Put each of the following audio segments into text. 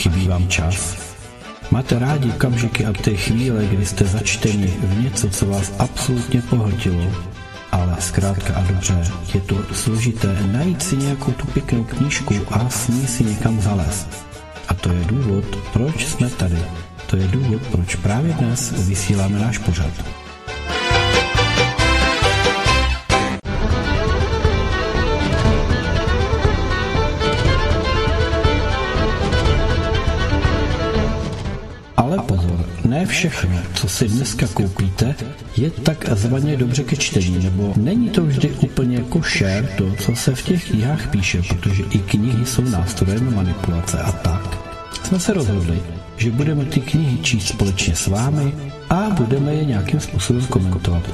chybí vám čas? Máte rádi okamžiky a ty chvíle, kdy jste začteni v něco, co vás absolutně pohltilo, ale zkrátka a dobře, je to složité najít si nějakou tu pěknou knížku a s ní si někam zalézt. A to je důvod, proč jsme tady. To je důvod, proč právě dnes vysíláme náš pořad. Ale pozor, ne všechno, co si dneska koupíte, je takzvaně dobře ke čtení, nebo není to vždy úplně košer to, co se v těch knihách píše, protože i knihy jsou nástrojem manipulace a tak. Jsme se rozhodli, že budeme ty knihy číst společně s vámi a budeme je nějakým způsobem komentovat.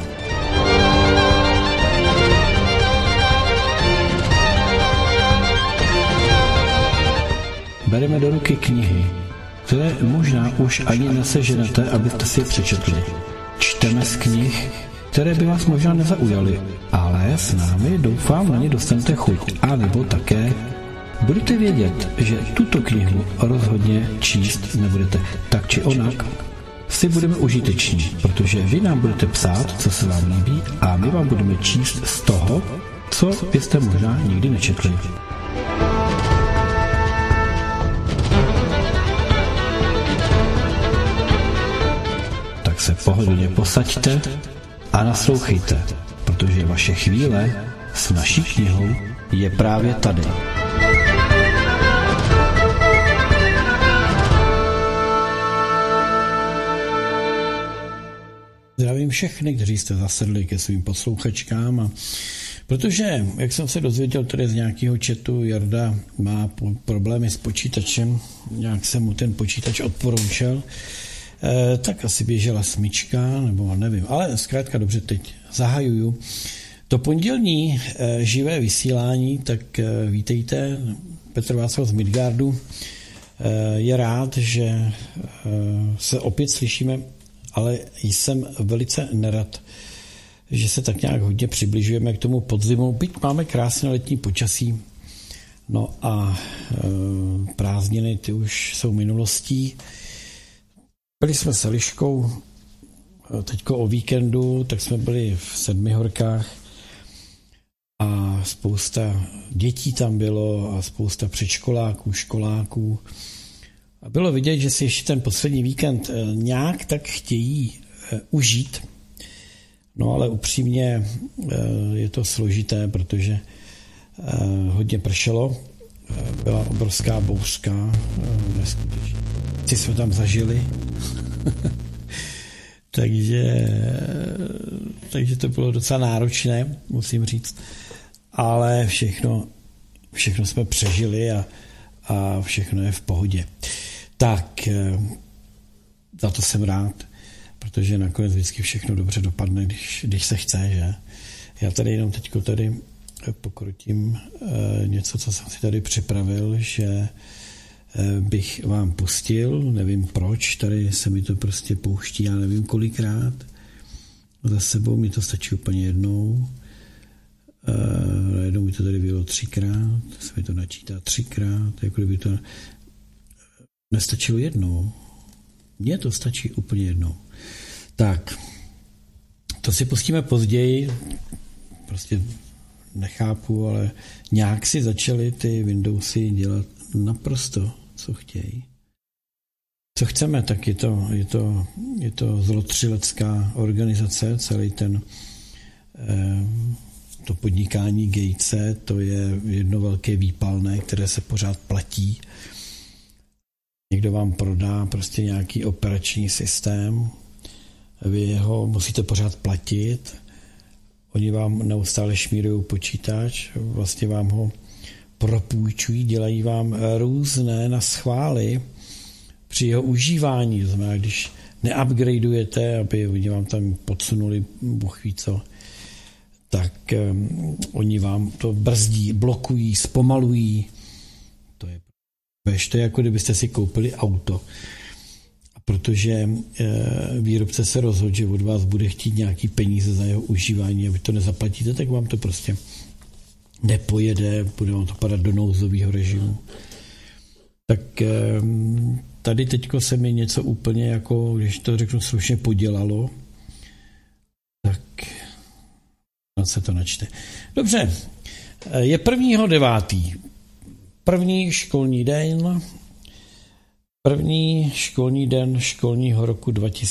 Bereme do ruky knihy, které možná už ani neseženete, abyste si je přečetli. Čteme z knih, které by vás možná nezaujaly, ale s námi doufám na ně dostanete chuť. A nebo také budete vědět, že tuto knihu rozhodně číst nebudete. Tak či onak si budeme užiteční, protože vy nám budete psát, co se vám líbí, a my vám budeme číst z toho, co byste možná nikdy nečetli. Se pohodlně posaďte a naslouchejte, protože vaše chvíle s naší knihou je právě tady. Zdravím všechny, kteří jste zasedli ke svým posluchačkám, a protože, jak jsem se dozvěděl tady z nějakého chatu, Jarda má problémy s počítačem, nějak se mu ten počítač odporoučel, tak asi běžela smyčka, nebo nevím, ale zkrátka dobře, teď zahajuju to pondělní živé vysílání, tak vítejte, Petr Václav z Midgardu je rád, že se opět slyšíme, ale jsem velice nerad, že se tak nějak hodně přibližujeme k tomu podzimu, byť máme krásné letní počasí, no a prázdniny ty už jsou minulostí. Byli jsme s Eliškou teďko o víkendu, tak jsme byli v Sedmihorkách a spousta dětí tam bylo a spousta předškoláků, školáků. A bylo vidět, že si ještě ten poslední víkend nějak tak chtějí užít. No ale upřímně je to složité, protože hodně pršelo. Byla obrovská bouřka, neskutečně. Ty jsme tam zažili. takže to bylo docela náročné, musím říct. Ale všechno jsme přežili a všechno je v pohodě. Tak, za to jsem rád, protože nakonec vždycky všechno dobře dopadne, když se chce, že? Já tady jenom teďko tady pokrutím něco, co jsem si tady připravil, že bych vám pustil, nevím proč, tady se mi to prostě pouští, já nevím kolikrát, za sebou mi to stačí úplně jednou, jednou mi to tady bylo 3krát, se mi to načítá 3krát, jako kdyby to nestačilo jednou, mně to stačí úplně jednou. Tak, to si pustíme později, prostě nechápu, ale nějak si začaly ty Windowsy dělat naprosto, co chtějí. Co chceme, tak je to zlotřilecká organizace, celý to podnikání Gatese, to je jedno velké výpalné, které se pořád platí. Někdo vám prodá prostě nějaký operační systém, vy ho musíte pořád platit, oni vám neustále šmírují počítač, vlastně vám ho propůjčují, dělají vám různé naschvály při jeho užívání. To znamená, když neupgradeujete, aby oni vám tam podsunuli bůh ví co, tak oni vám to brzdí, blokují, zpomalují. To je jako kdybyste si koupili auto. A protože výrobce se rozhodl, že od vás bude chtít nějaký peníze za jeho užívání a vy to nezaplatíte, tak vám to prostě nepojede, bude vám to padat do nouzového režimu. tak tady teďko se mi něco úplně jako, když to řeknu slušně, podělalo, tak se to načte. Dobře, je 1.9. První školní den školního roku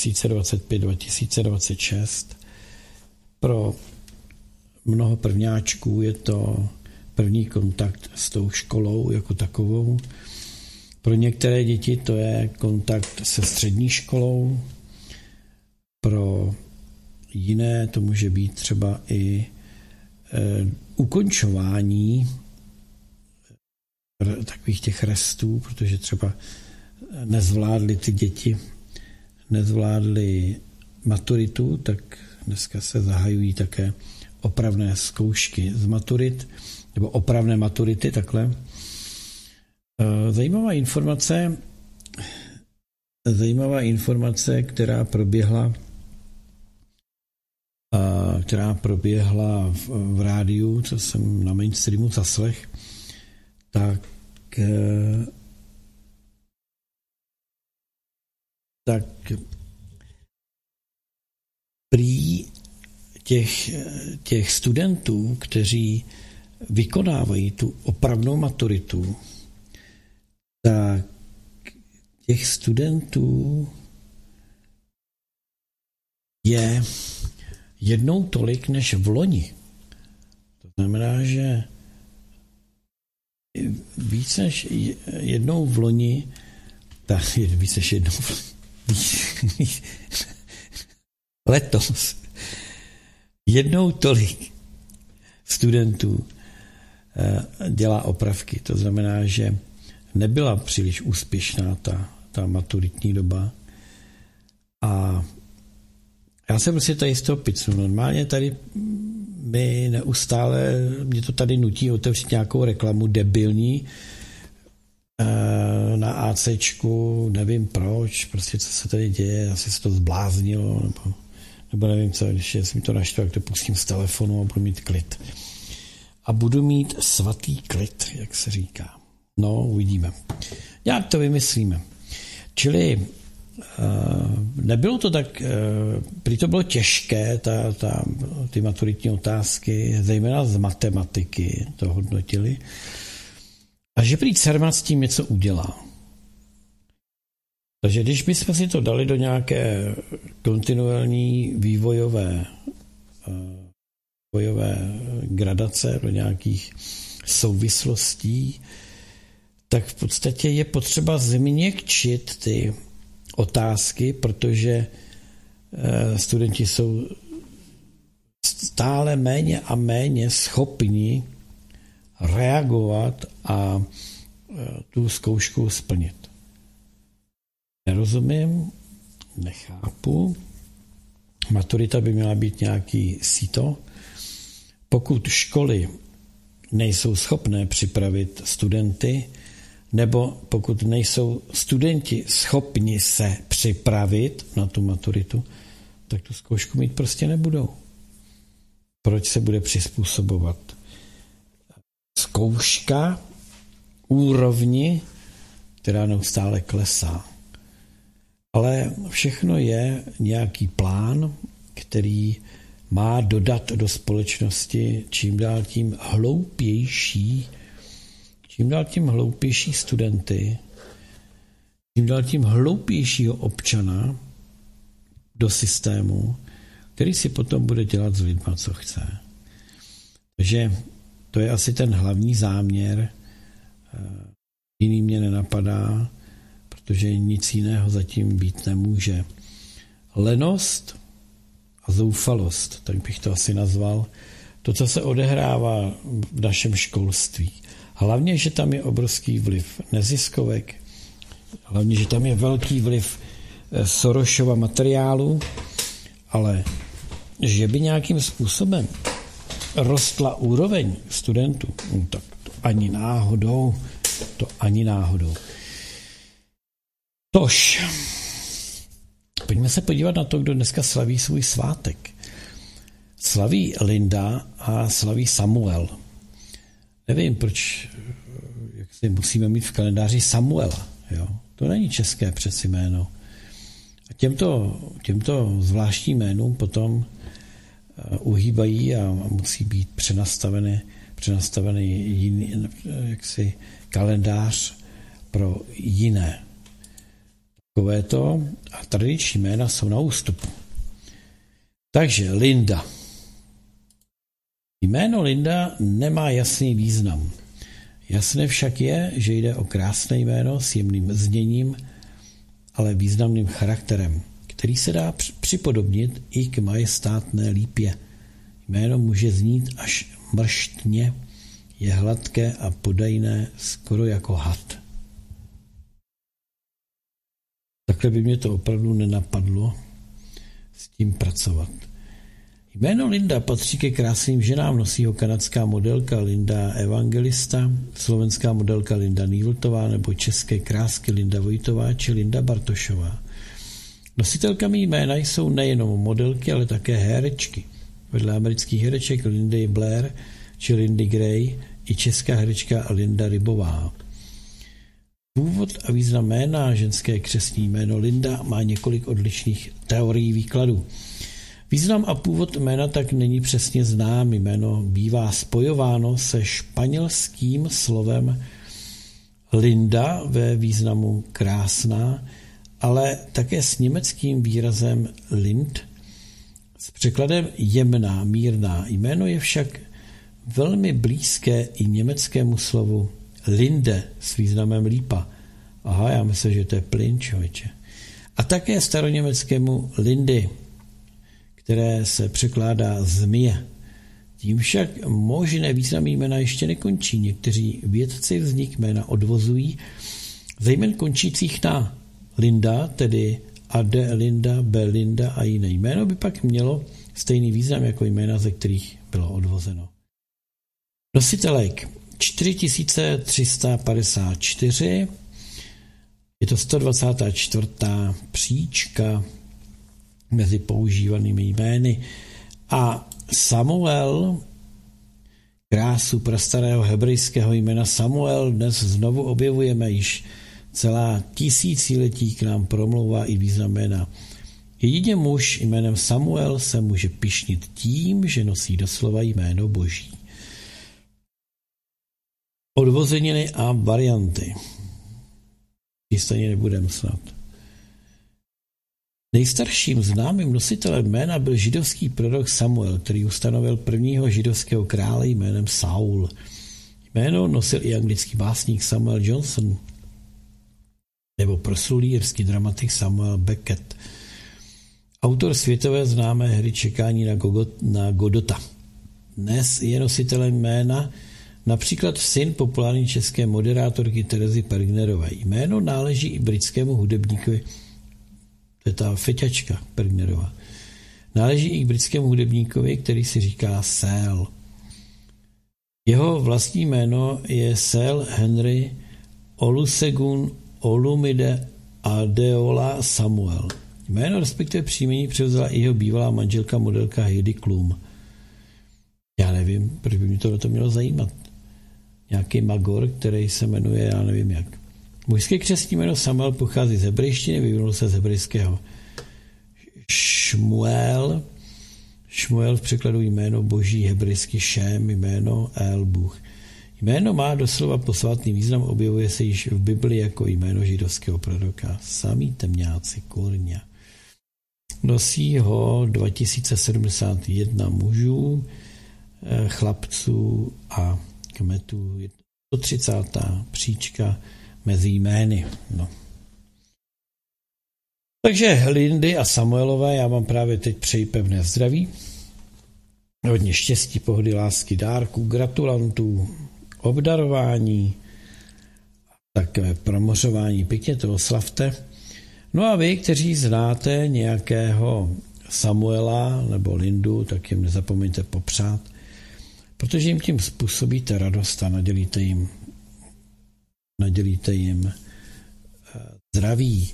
2025-2026. Pro mnoho prvňáčků je to první kontakt s tou školou jako takovou. Pro některé děti to je kontakt se střední školou, pro jiné to může být třeba i ukončování takových těch restů, protože třeba nezvládli ty děti, nezvládli maturitu, tak dneska se zahajují také opravné zkoušky z maturit, nebo opravné maturity, takhle. Zajímavá informace, která proběhla v rádiu, co jsem na mainstreamu zaslech, tak prý těch studentů, kteří vykonávají tu opravnou maturitu, tak těch studentů je jednou tolik než v loni. To znamená, že víc než jednou v loni, tak je víc než jednou letos jednou tolik studentů dělá opravky. To znamená, že nebyla příliš úspěšná ta maturitní doba. A já jsem prostě tady z toho picnu. Normálně tady mě to tady nutí otevřít nějakou reklamu debilní na ACčku, nevím proč, prostě co se tady děje, asi se to zbláznilo, nebo nevím co, když mi to naštve, tak to pustím z telefonu a budu mít klid. A budu mít svatý klid, jak se říká. No, uvidíme. Jak to vymyslíme. Čili nebylo to tak, prý to bylo těžké, ty maturitní otázky, zejména z matematiky to hodnotili, a že prý Cermat s tím něco udělá. Takže když bychom si to dali do nějaké kontinuální vývojové gradace, do nějakých souvislostí, tak v podstatě je potřeba změkčit ty otázky, protože studenti jsou stále méně a méně schopni reagovat a tu zkoušku splnit. Nerozumím, nechápu. Maturita by měla být nějaký síto. Pokud školy nejsou schopné připravit studenty, nebo pokud nejsou studenti schopni se připravit na tu maturitu, tak tu zkoušku mít prostě nebudou. Proč se bude přizpůsobovat zkouška úrovni, která neustále klesá? Ale všechno je nějaký plán, který má dodat do společnosti čím dál tím hloupější studenty, čím dál tím hloupějšího občana do systému, který si potom bude dělat s lidma, co chce. Takže to je asi ten hlavní záměr. Jiný mě nenapadá, protože nic jiného zatím být nemůže. Lenost a zoufalost, tak bych to asi nazval, to, co se odehrává v našem školství. Hlavně, že tam je obrovský vliv neziskovek, hlavně, že tam je velký vliv Sorosova materiálu, ale že by nějakým způsobem rostla úroveň studentů, tak to ani náhodou. Tož, pojďme se podívat na to, kdo dneska slaví svůj svátek. Slaví Linda a slaví Samuel. Nevím, proč, jak si musíme mít v kalendáři Samuela. Jo? To není české přeci jméno. A těmto zvláštním jménům potom uhýbají a musí být přenastavený jiný, jaksi kalendář pro jiné. Takovéto a tradiční jména jsou na ústupu. Takže Linda. Jméno Linda nemá jasný význam. Jasné však je, že jde o krásné jméno s jemným zněním, ale významným charakterem, který se dá připodobnit i k majestátné lípě. Jméno může znít až mrštně, je hladké a podajné skoro jako had. Takhle by mě to opravdu nenapadlo s tím pracovat. Jméno Linda patří ke krásným ženám, nosí ho kanadská modelka Linda Evangelista, slovenská modelka Linda Nýltová nebo české krásky Linda Vojtová či Linda Bartošová. Nositelkami jména jsou nejenom modelky, ale také herečky. Vedle amerických hereček Lindy Blair či Lindy Gray i česká herečka Linda Rybová. Původ a význam jména, ženské křestní jméno Linda, má několik odlišných teorií výkladu. Význam a původ jména tak není přesně znám. Jméno bývá spojováno se španělským slovem Linda ve významu krásná, ale také s německým výrazem Lind s překladem jemná, mírná. Jméno je však velmi blízké i německému slovu Linde s významem lípa. Aha, já myslím, že to je plyn, člověče. A také staroněmeckému Lindy, které se překládá zmije. Tím však možné významy jména ještě nekončí. Někteří vědci vznik jména odvozují zejména končících na Linda, tedy Adelinda, Belinda a jiné. Jméno by pak mělo stejný význam jako jména, ze kterých bylo odvozeno. Nositelek 4354, je to 124. příčka mezi používanými jmény a Samuel, krásu prastarého hebrejského jména Samuel, dnes znovu objevujeme, již celá tisíciletí k nám promlouvá i význam jména. Jedině muž jménem Samuel se může pyšnit tím, že nosí doslova jméno Boží. Odvozeniny a varianty. Stejně nebudem snad. Nejstarším známým nositelem jména byl židovský prorok Samuel, který ustanovil prvního židovského krále jménem Saul. Jméno nosil i anglický básník Samuel Johnson nebo proslulý irský dramatik Samuel Beckett. Autor světové známé hry Čekání na Godota. Dnes je nositelem jména například syn populární české moderátorky Terezy Pergnerové. Jméno náleží i britskému hudebníkovi, to je ta feťačka Pergnerová. Náleží i k britskému hudebníkovi, který si říká Sel. Jeho vlastní jméno je Sel Henry Olusegun Olumide Adeola Samuel. Jméno respektive příjmení převzala i jeho bývalá manželka modelka Heidi Klum. Já nevím, proč by mě to mělo zajímat. Nějaký magor, který se jmenuje, já nevím jak. Mužské křestní jméno Samuel pochází z hebrejštiny, vyvinul se z hebrejského Šmuel. Šmuel v překladu jméno boží, hebrejsky Šém, jméno El Bůh. Jméno má doslova posvátný význam, objevuje se již v Bibli jako jméno židovského proroka. Samý temňáci, kurňa. Nosí ho 2071 mužů, chlapců a kmetů. Je to 30. příčka mezi jmény. No. Takže Lindy a Samuelové, já vám právě teď přeji pevné zdraví, hodně štěstí, pohody, lásky, dárků, gratulantů, obdarování, takové promořování, pěkně to oslavte. No a vy, kteří znáte nějakého Samuela nebo Lindu, tak jim nezapomeňte popřát, protože jim tím způsobíte radost a nadělíte jim zdraví.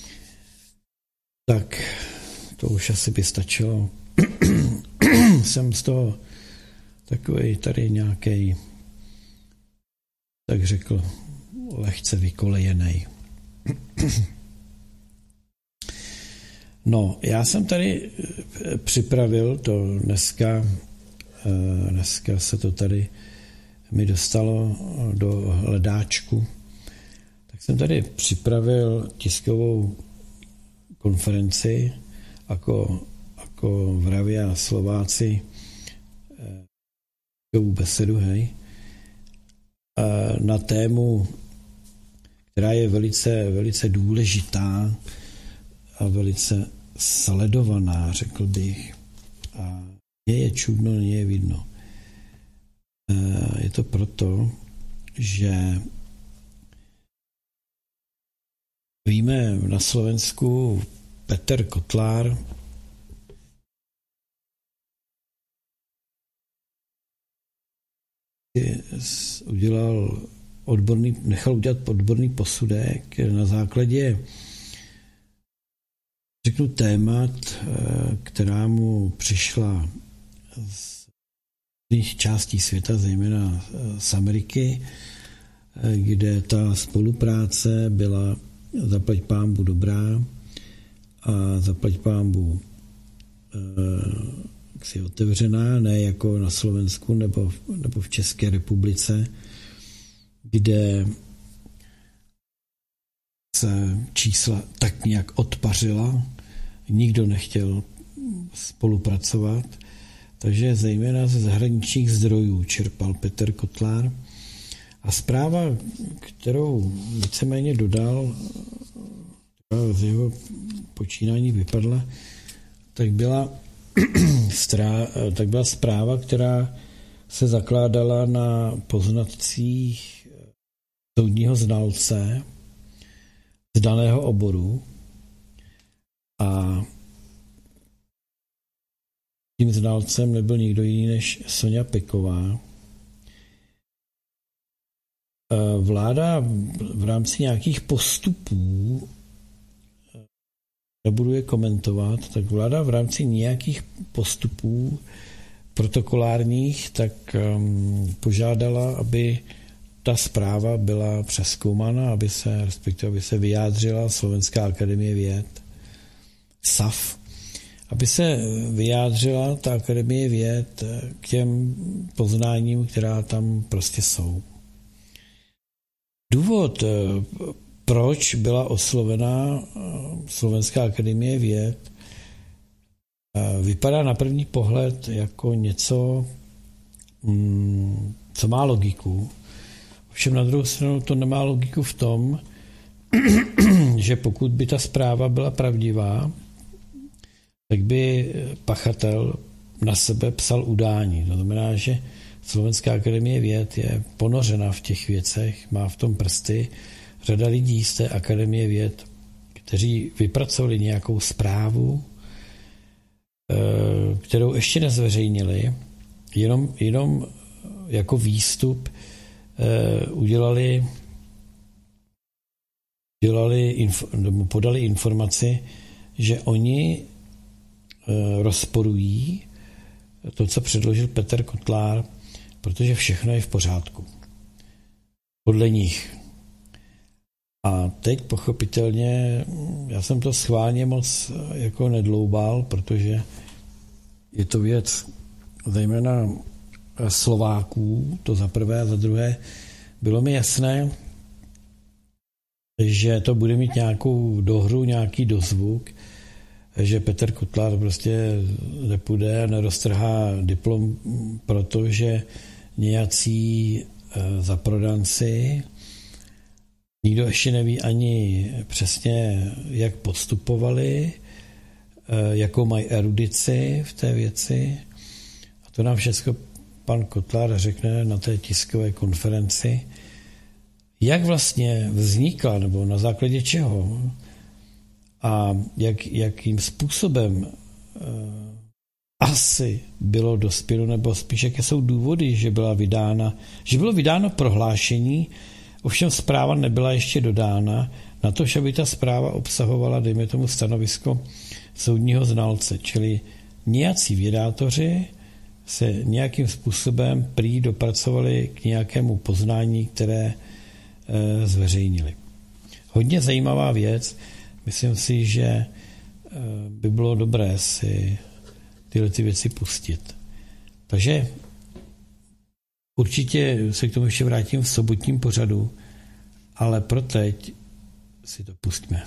Tak to už asi by stačilo. Jsem z toho takovej tady nějaký, tak řekl, lehce vykolejenej. No, já jsem tady připravil to dneska se to tady mi dostalo do hledáčku, tak jsem tady připravil tiskovou konferenci, jako vravia Slováci, besedu, hej, na tému, která je velice, velice důležitá a velice sledovaná, řekl bych. A je čudno, nie je vidno. Je to proto, že víme na Slovensku Peter Kotlár nechal udělat odborný posudek na základě, řeknu, témat, která mu přišla z různých částí světa, zejména z Ameriky, kde ta spolupráce byla zaplať pánbu dobrá a zaplať pánbu si otevřená, ne jako na Slovensku nebo v České republice, kde se čísla tak nějak odpařila, nikdo nechtěl spolupracovat, takže zejména ze zahraničních zdrojů čerpal Peter Kotlár. A zpráva, kterou víceméně dodal, z jeho počínání vypadla, tak byla zpráva, která se zakládala na poznatcích soudního znalce z daného oboru a tím znalcem nebyl nikdo jiný než Soňa Peková. Vláda v rámci nějakých postupů, nebudu je komentovat, tak vláda v rámci nějakých postupů protokolárních tak požádala, aby ta zpráva byla přezkoumána, aby se vyjádřila Slovenská akademie věd, SAV, aby se vyjádřila ta akademie věd k těm poznáním, která tam prostě jsou. Důvod, proč byla oslovena Slovenská akademie věd, vypadá na první pohled jako něco, co má logiku. Ovšem na druhou stranu to nemá logiku v tom, že pokud by ta zpráva byla pravdivá, tak by pachatel na sebe psal udání. To znamená, že Slovenská akademie věd je ponořena v těch věcech, má v tom prsty. Řada lidí z té akademie věd, kteří vypracovali nějakou zprávu, kterou ještě nezveřejnili, jenom jako výstup podali informaci, že oni rozporují to, co předložil Peter Kotlár, protože všechno je v pořádku. Podle nich. A teď pochopitelně, já jsem to schválně moc jako nedloubal, protože je to věc zejména Slováků, to za prvé, a za druhé bylo mi jasné, že to bude mít nějakou dohru, nějaký dozvuk, že Peter Kotlár prostě nepůjde a neroztrhá diplom, protože nějací zaprodanci, nikdo ještě neví ani přesně, jak postupovali, jakou mají erudici v té věci. A to nám všechno pan Kotlár řekne na té tiskové konferenci, jak vlastně vznikla, nebo na základě čeho a jakým způsobem asi bylo dospělo, nebo spíš jaké jsou důvody, že bylo vydáno prohlášení, ovšem zpráva nebyla ještě dodána, na to, že by ta zpráva obsahovala, dejme tomu, stanovisko soudního znalce, čili nějací vědátoři se nějakým způsobem prý dopracovali k nějakému poznání, které zveřejnili. Hodně zajímavá věc. Myslím si, že by bylo dobré si tyhle ty věci pustit. Takže určitě se k tomu ještě vrátím v sobotním pořadu, ale pro teď si to pustíme.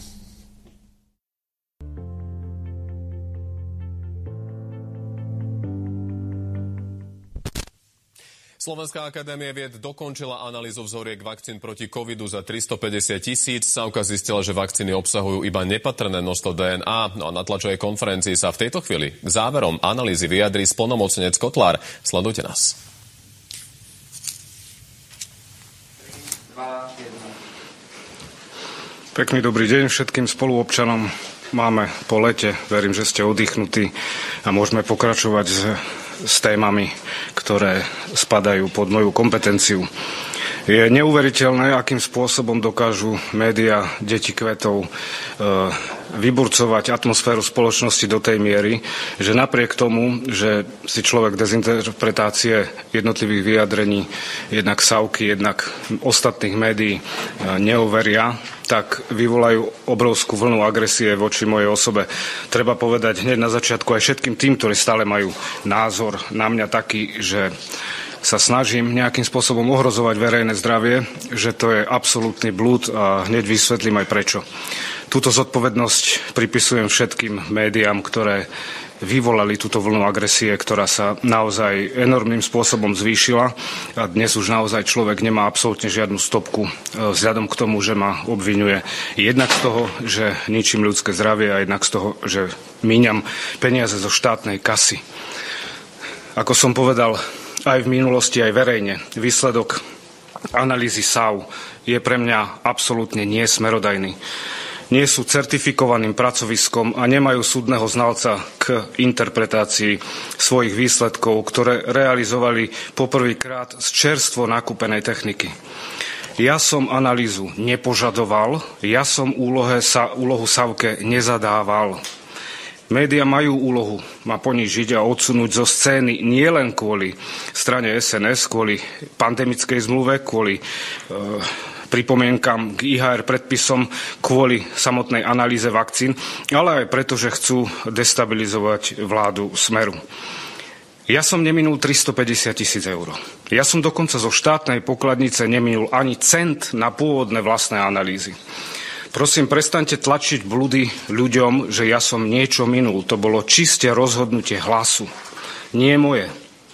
Slovenská akadémia vied dokončila analýzu vzoriek vakcín proti covidu za 350 000. Sávka zistila, že vakcíny obsahujú iba nepatrné množstvo DNA. No a na tlačovej konferencii sa v tejto chvíli k záverom analýzy vyjadrí splnomocnenec Kotlár. Sledujte nás. Pekný dobrý deň všetkým spoluobčanom. Máme po lete, verím, že ste oddychnutí a môžeme pokračovať s témami, ktoré spadajú pod moju kompetenciu. Je neuveriteľné, akým spôsobom dokážu médiá deti kvetov vyburcovať atmosféru spoločnosti do tej miery, že napriek tomu, že si človek dezinterpretácie jednotlivých vyjadrení, jednak Sávky, jednak ostatných médií neoveria, tak vyvolajú obrovskú vlnu agresie voči mojej osobe. Treba povedať hneď na začiatku aj všetkým tým, ktorí stále majú názor na mňa taký, že sa snažím nejakým spôsobom ohrozovať verejné zdravie, že to je absolútny blúd a hneď vysvetlím aj prečo. Túto zodpovednosť pripisujem všetkým médiám, ktoré vyvolali túto vlnu agresie, ktorá sa naozaj enormným spôsobom zvýšila a dnes už naozaj človek nemá absolútne žiadnu stopku vzhľadom k tomu, že ma obviňuje jednak z toho, že ničím ľudské zdravie a jednak z toho, že míňam peniaze zo štátnej kasy. Ako som povedal aj v minulosti, aj verejne, výsledok analýzy SAV je pre mňa absolútne nie smerodajný. Nie sú certifikovaným pracoviskom a nemajú súdneho znalca k interpretácii svojich výsledkov, ktoré realizovali poprvýkrát z čerstvo nakúpenej techniky. Ja som analýzu nepožadoval, ja som úlohu Sávke nezadával. Média majú úlohu ma ponížiť a odsunúť zo scény nielen kvôli strane SNS, kvôli pandemickej zmluve, kvôli pripomienkam k IHR predpisom, kvôli samotnej analýze vakcín, ale aj preto, že chcú destabilizovať vládu Smeru. Ja som neminul 350 000 eur. Ja som dokonca zo štátnej pokladnice neminul ani cent na pôvodné vlastné analýzy. Prosím, prestaňte tlačiť blúdy ľuďom, že ja som niečo minul. To bolo čiste rozhodnutie Hlasu, nie moje.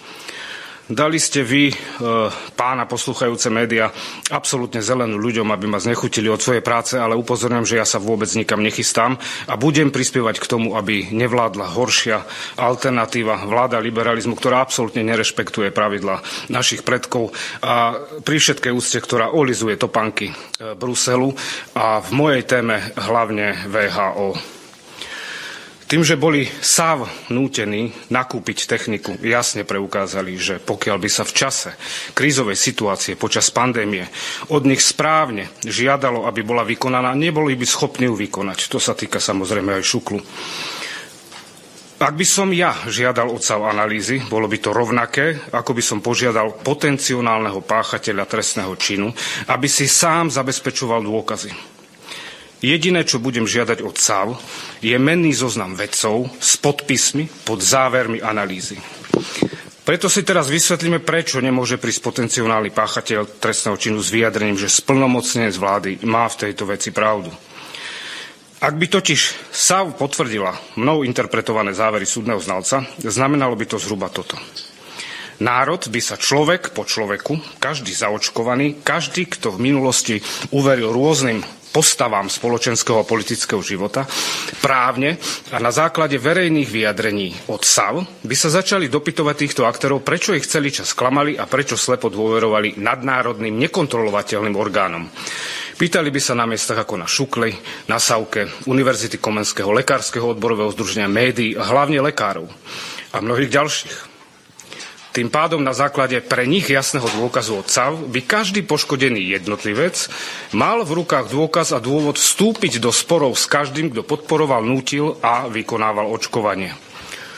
Dali ste vy, pána poslúchajúce médiá, absolútne zelenú ľuďom, aby ma znechutili od svojej práce, ale upozorňujem, že ja sa vôbec nikam nechystám a budem prispievať k tomu, aby nevládla horšia alternatíva, vláda liberalizmu, ktorá absolútne nerešpektuje pravidlá našich predkov a pri všetkej úcte, ktorá olizuje topánky Bruselu a v mojej téme hlavne VHO. Tým, že boli SAV nútení nakúpiť techniku, jasne preukázali, že pokiaľ by sa v čase krízovej situácie počas pandémie od nich správne žiadalo, aby bola vykonaná, neboli by schopní ju vykonať. To sa týka samozrejme aj Šuklu. Ak by som ja žiadal od SAV analýzy, bolo by to rovnaké, ako by som požiadal potenciálneho páchateľa trestného činu, aby si sám zabezpečoval dôkazy. Jediné, čo budem žiadať od SAV, je menný zoznam vedcov s podpismi pod závermi analýzy. Preto si teraz vysvetlíme, prečo nemôže prísť potenciálny páchateľ trestného činu s vyjadrením, že splnomocnenec vlády má v tejto veci pravdu. Ak by totiž SAV potvrdila mnou interpretované závery súdneho znalca, znamenalo by to zhruba toto. Národ by sa človek po človeku, každý zaočkovaný, každý, kto v minulosti uveril rôznym postavám spoločenského a politického života, právne a na základe verejných vyjadrení od SAV by sa začali dopytovať týchto aktérov, prečo ich celý čas klamali a prečo slepo dôverovali nadnárodným nekontrolovateľným orgánom. Pýtali by sa na miestach ako na Šukli, na Sávke, Univerzity Komenského, Lekárskeho odborového združenia, médií a hlavne lekárov a mnohých ďalších. Tým pádom na základe pre nich jasného dôkazu od SAV by každý poškodený jednotlivec mal v rukách dôkaz a dôvod vstúpiť do sporov s každým, kto podporoval, nútil a vykonával očkovanie.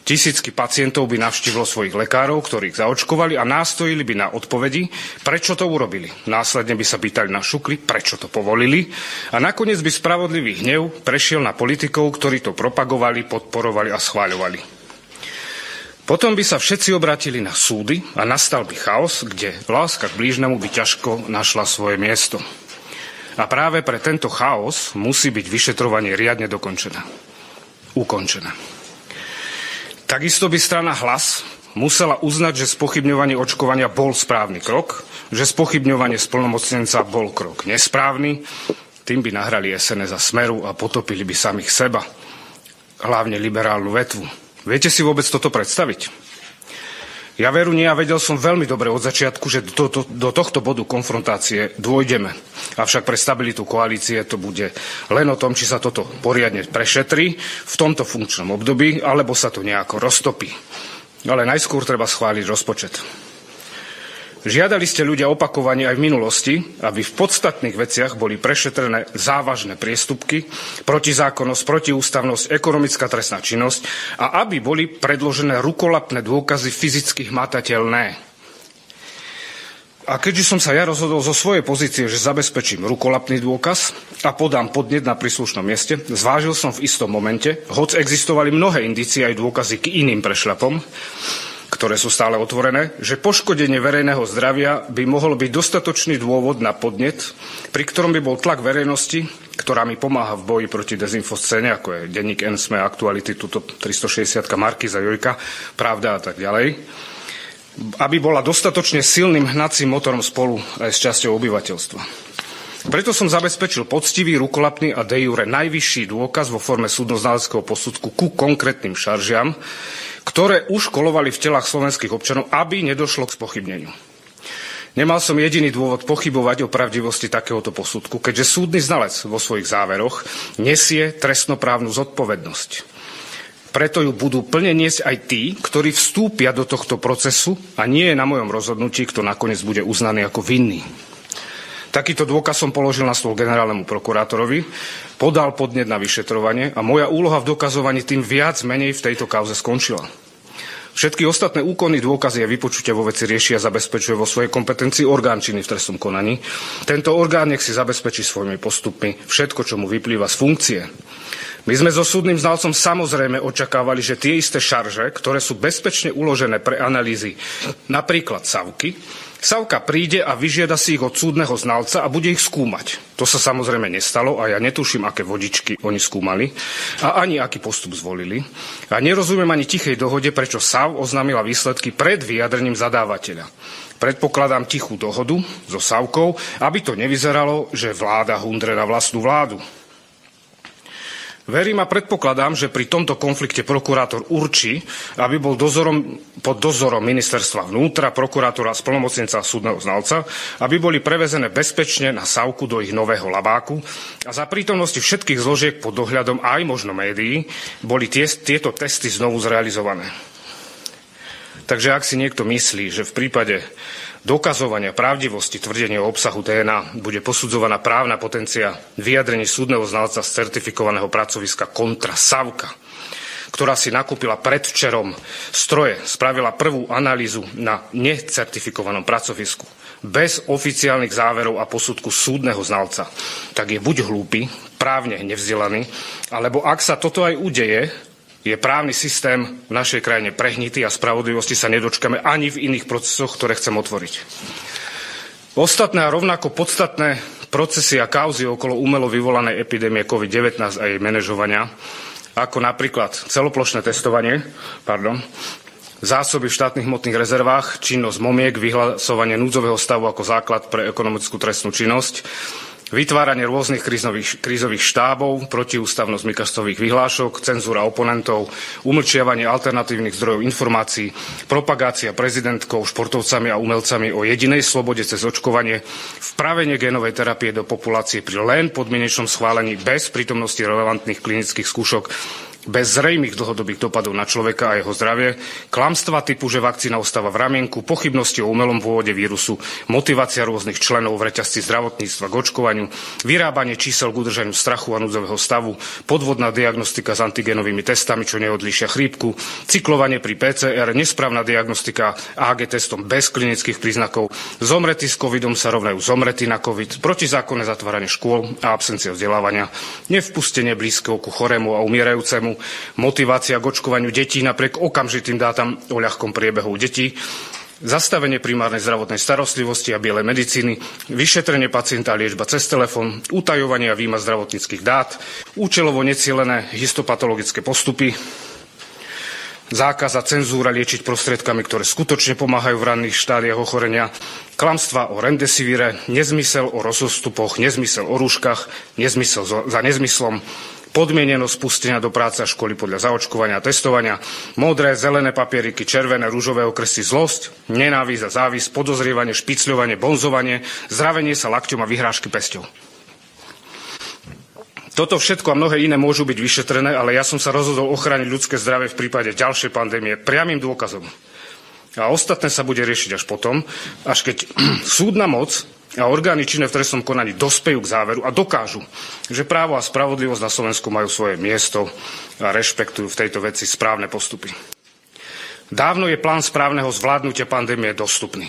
Tisícky pacientov by navštívilo svojich lekárov, ktorých zaočkovali a nástojili by na odpovedi, prečo to urobili. Následne by sa pýtali na šukli, prečo to povolili a nakoniec by spravodlivý hnev prešiel na politikov, ktorí to propagovali, podporovali a schváľovali. Potom by sa všetci obrátili na súdy a nastal by chaos, kde láska k blížnemu by ťažko našla svoje miesto. A práve pre tento chaos musí byť vyšetrovanie riadne ukončené. Takisto by strana Hlas musela uznať, že spochybňovanie očkovania bol správny krok, že spochybňovanie splnomocnenca bol krok nesprávny, tým by nahrali SNS a Smeru a potopili by samých seba, hlavne liberálnu vetvu. Viete si vôbec toto predstaviť? Ja veru nie a vedel som veľmi dobre od začiatku, že do tohto bodu konfrontácie dôjdeme. Avšak pre stabilitu koalície to bude len o tom, či sa toto poriadne prešetrí v tomto funkčnom období, alebo sa to nejako roztopí. Ale najskôr treba schváliť rozpočet. Žiadali ste ľudia opakovane aj v minulosti, aby v podstatných veciach boli prešetrené závažné priestupky, protizákonnosť, protiústavnosť, ekonomická trestná činnosť a aby boli predložené rukolapné dôkazy fyzicky hmatateľné. A keďže som sa ja rozhodol zo svojej pozície, že zabezpečím rukolapný dôkaz a podám podnet na príslušnom mieste, zvážil som v istom momente, hoc existovali mnohé indície aj dôkazy k iným prešľapom, ktoré sú stále otvorené, že poškodenie verejného zdravia by mohol byť dostatočný dôvod na podnet, pri ktorom by bol tlak verejnosti, ktorá mi pomáha v boji proti dezinfoscéne, ako je denník N, SME, Aktuality, tuto 360 Markíza, Jojka, Pravda a tak ďalej, aby bola dostatočne silným hnacím motorom spolu aj s časťou obyvateľstva. Preto som zabezpečil poctivý, rukolapný a de jure najvyšší dôkaz vo forme súdno-znaleckého posudku ku konkrétnym šaržiam, ktoré už kolovali v telách slovenských občanov, aby nedošlo k spochybneniu. Nemal som jediný dôvod pochybovať o pravdivosti takéhoto posudku, keďže súdny znalec vo svojich záveroch nesie trestnoprávnu zodpovednosť. Preto ju budú plne niesť aj tí, ktorí vstúpia do tohto procesu a nie je na mojom rozhodnutí, kto nakoniec bude uznaný ako vinný. Takýto dôkaz som položil na stôl generálnemu prokurátorovi, podal podnet na vyšetrovanie a moja úloha v dokazovaní tým viac menej v tejto kauze skončila. Všetky ostatné úkony, dôkazy a vypočutia vo veci rieši a zabezpečuje vo svojej kompetencii orgán činný v trestnom konaní. Tento orgán nech si zabezpečí svojimi postupmi všetko, čo mu vyplýva z funkcie. My sme so súdnym znalcom samozrejme očakávali, že tie isté šarže, ktoré sú bezpečne uložené pre analýzy, napríklad Savka príde a vyžiada si ich od súdneho znalca a bude ich skúmať. To sa samozrejme nestalo a ja netuším, aké vodičky oni skúmali a ani aký postup zvolili. A nerozumiem ani tichej dohode, prečo SAV oznámila výsledky pred vyjadrením zadávateľa. Predpokladám tichú dohodu so Savkou, aby to nevyzeralo, že vláda hundre na vlastnú vládu. Verím a predpokladám, že pri tomto konflikte prokurátor určí, aby bol pod dozorom ministerstva vnútra, prokurátora, splnomocnenca a súdneho znalca, aby boli prevezené bezpečne na Savku do ich nového labáku a za prítomnosti všetkých zložiek pod dohľadom aj možno médií boli tieto testy znovu zrealizované. Takže ak si niekto myslí, že v prípade dokazovania pravdivosti tvrdenia o obsahu DNA bude posudzovaná právna potencia vyjadrení súdneho znalca z certifikovaného pracoviska kontra Savka, ktorá si nakúpila predvčerom stroje, spravila prvú analýzu na necertifikovanom pracovisku bez oficiálnych záverov a posudku súdneho znalca, tak je buď hlúpy, právne nevzdelaný, alebo ak sa toto aj udeje, je právny systém v našej krajine prehnitý a spravodlivosti sa nedočkame ani v iných procesoch, ktoré chcem otvoriť. Ostatné a rovnako podstatné procesy a kauzy okolo umelo vyvolanej epidémie COVID-19 a jej manažovania, ako napríklad celoplošné testovanie, zásoby v štátnych hmotných rezervách, činnosť momiek, vyhlasovanie núdzového stavu ako základ pre ekonomickú trestnú činnosť, vytváranie rôznych krízových štábov, protiústavnosť mikastových vyhlášok, cenzúra oponentov, umlčiavanie alternatívnych zdrojov informácií, propagácia prezidentkou, športovcami a umelcami o jedinej slobode cez očkovanie, vpravenie génovej terapie do populácie pri len podmienečnom schválení bez prítomnosti relevantných klinických skúšok, bez zrejmých dlhodobých dopadov na človeka a jeho zdravie, klamstvá typu, že vakcína ostáva v ramienku, pochybnosti o umelom pôvode vírusu, motivácia rôznych členov v reťazci zdravotníctva k očkovaniu, vyrábanie čísel k udržaniu strachu a núdzového stavu, podvodná diagnostika s antigenovými testami, čo neodlíšia chrípku, cyklovanie pri PCR, nesprávna diagnostika AG testom bez klinických príznakov, zomretí s covidom sa rovnajú zomretí na covid, protizákonné zatváranie škôl a absencia vzdelávania, nevpustenie blízkeho ku chorému a umierajúcemu, motivácia k očkovaniu detí napriek okamžitým dátam o ľahkom priebehu detí, zastavenie primárnej zdravotnej starostlivosti a bielej medicíny, vyšetrenie pacienta a liečba cez telefón, utajovanie a výmaz zdravotníckych dát, účelovo necielené histopatologické postupy, zákaz a cenzúra liečiť prostriedkami, ktoré skutočne pomáhajú v ranných štádiách ochorenia, klamstvá o remdesivire, nezmysel o rozostupoch, nezmysel o rúškach, nezmysel za nezmyslom, podmienenosť pustenia do práce a školy podľa zaočkovania a testovania, modré, zelené papieriky, červené, ružové okresy, zlosť, nenávisť a závisť, podozrievanie, špicľovanie, bonzovanie, zravenie sa lakťom a vyhrážky pesťou. Toto všetko a mnohé iné môžu byť vyšetrené, ale ja som sa rozhodol ochrániť ľudské zdravie v prípade ďalšej pandémie priamym dôkazom. A ostatné sa bude riešiť až potom, až keď súdna moc a orgány činné v trestnom konaní dospejú k záveru a dokážu, že právo a spravodlivosť na Slovensku majú svoje miesto a rešpektujú v tejto veci správne postupy. Dávno je plán správneho zvládnutia pandémie dostupný.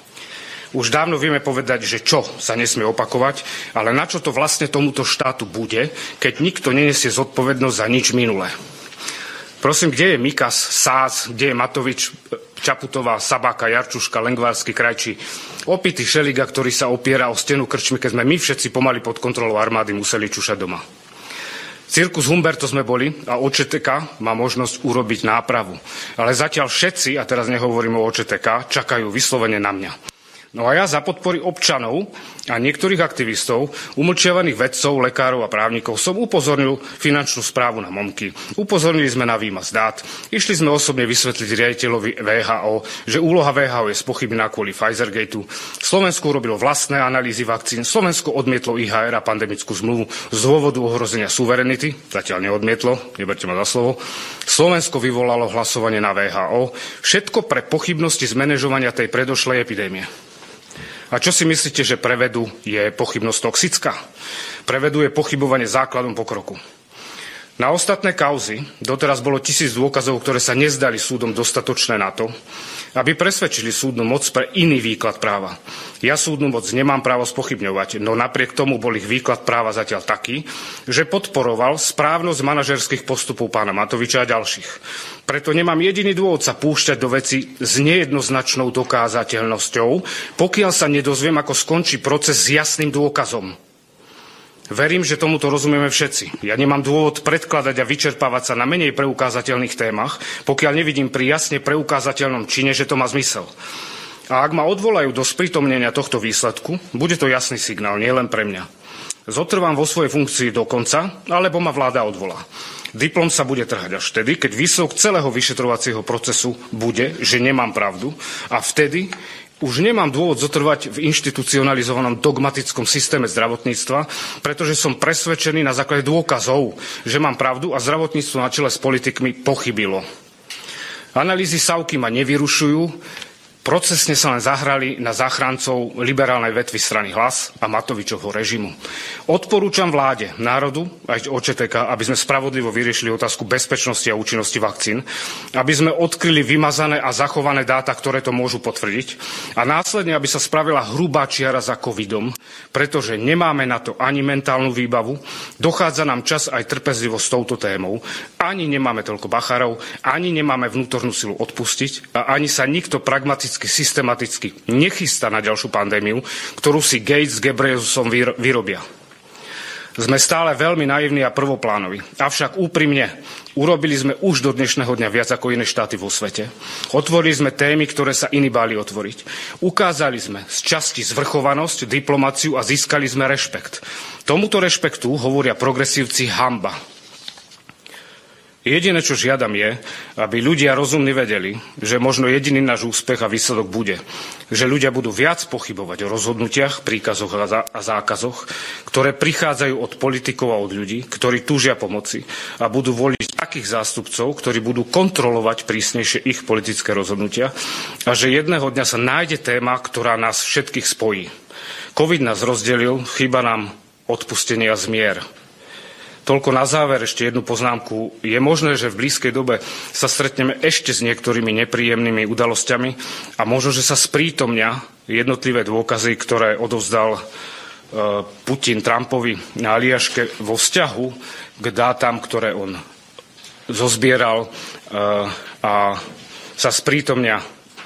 Už dávno vieme povedať, že čo sa nesmie opakovať, ale na čo to vlastne tomuto štátu bude, keď nikto nenesie zodpovednosť za nič minulé. Prosím, kde je Mikas, Sás, kde je Matovič, Čaputová, Sabáka, Jarčuška, Lengvársky, Krajčí, opitý Šeliga, ktorý sa opiera o stenu krčmy, keď sme my všetci pomaly pod kontrolou armády museli čušať doma. Cirkus Humberto sme boli a OČTK má možnosť urobiť nápravu. Ale zatiaľ všetci, a teraz nehovorím o OČTK, čakajú vyslovene na mňa. No a ja za podpory občanov a niektorých aktivistov, umlčiavaných vedcov, lekárov a právnikov som upozornil finančnú správu na momky. Upozornili sme na výmaz dát. Išli sme osobne vysvetliť riaditeľovi VHO, že úloha VHO je spochybnená kvôli Pfizergateu. Slovensko urobilo vlastné analýzy vakcín. Slovensko odmietlo IHR a pandemickú zmluvu z dôvodu ohrozenia suverenity. Zatiaľ neodmietlo, neberte ma za slovo. Slovensko vyvolalo hlasovanie na VHO. Všetko pre pochybnosti z manažovania tej predošlej epidémie. A čo si myslíte, že pre vedu je pochybnosť toxická? Pre vedu je pochybovanie základom pokroku. Na ostatné kauzy doteraz bolo 1000 dôkazov, ktoré sa nezdali súdom dostatočné na to, aby presvedčili súdnu moc pre iný výklad práva. Ja súdnu moc nemám právo spochybňovať, no napriek tomu bol ich výklad práva zatiaľ taký, že podporoval správnosť manažerských postupov pána Matoviča a ďalších. Preto nemám jediný dôvod sa púšťať do veci s nejednoznačnou dokázateľnosťou, pokiaľ sa nedozviem, ako skončí proces s jasným dôkazom. Verím, že tomuto rozumieme všetci. Ja nemám dôvod predkladať a vyčerpávať sa na menej preukázateľných témach, pokiaľ nevidím pri jasne preukázateľnom čine, že to má zmysel. A ak ma odvolajú do sprítomnenia tohto výsledku, bude to jasný signál, nielen pre mňa. Zotrvám vo svojej funkcii do konca, alebo ma vláda odvolá. Diplom sa bude trhať až vtedy, keď výsledok celého vyšetrovacieho procesu bude, že nemám pravdu, a vtedy už nemám dôvod zotrvať v inštitucionalizovanom dogmatickom systéme zdravotníctva, pretože som presvedčený na základe dôkazov, že mám pravdu a zdravotníctvo na čele s politikmi pochybilo. Analýzy SAÚky ma nevyrušujú, procesne sa len zahrali na záchrancov liberálnej vetvy strany Hlas a Matovičovho režimu. Odporúčam vláde, národu aj OČTK, aby sme spravodlivo vyriešili otázku bezpečnosti a účinnosti vakcín, aby sme odkryli vymazané a zachované dáta, ktoré to môžu potvrdiť, a následne, aby sa spravila hrubá čiara za covidom, pretože nemáme na to ani mentálnu výbavu, dochádza nám čas aj trpezlivosť s touto témou, ani nemáme toľko bachárov, ani nemáme vnútornú silu odpustiť a ani sa nikto pragmaticky systematicky nechystá na ďalšiu pandémiu, ktorú si Gates s Ghebreyesusom vyrobia. Sme stále veľmi naivní a prvoplánoví. Avšak úprimne, urobili sme už do dnešného dňa viac ako iné štáty vo svete. Otvorili sme témy, ktoré sa iní báli otvoriť. Ukázali sme z časti zvrchovanosť, diplomáciu a získali sme rešpekt. Tomuto rešpektu hovoria progresívci hanba. Jediné, čo žiadam je, aby ľudia rozumne vedeli, že možno jediný náš úspech a výsledok bude, že ľudia budú viac pochybovať o rozhodnutiach, príkazoch a zákazoch, ktoré prichádzajú od politikov a od ľudí, ktorí túžia pomoci a budú voliť takých zástupcov, ktorí budú kontrolovať prísnejšie ich politické rozhodnutia a že jedného dňa sa nájde téma, ktorá nás všetkých spojí. Covid nás rozdelil, chýba nám odpustenie a zmier. Toľko na záver ešte jednu poznámku. Je možné, že v blízkej dobe sa stretneme ešte s niektorými nepríjemnými udalosťami a možno, že sa sprítomnia jednotlivé dôkazy, ktoré odovzdal Putin Trumpovi na Aliaške vo vzťahu k dátam, ktoré on zozbieral a sa sprítomnia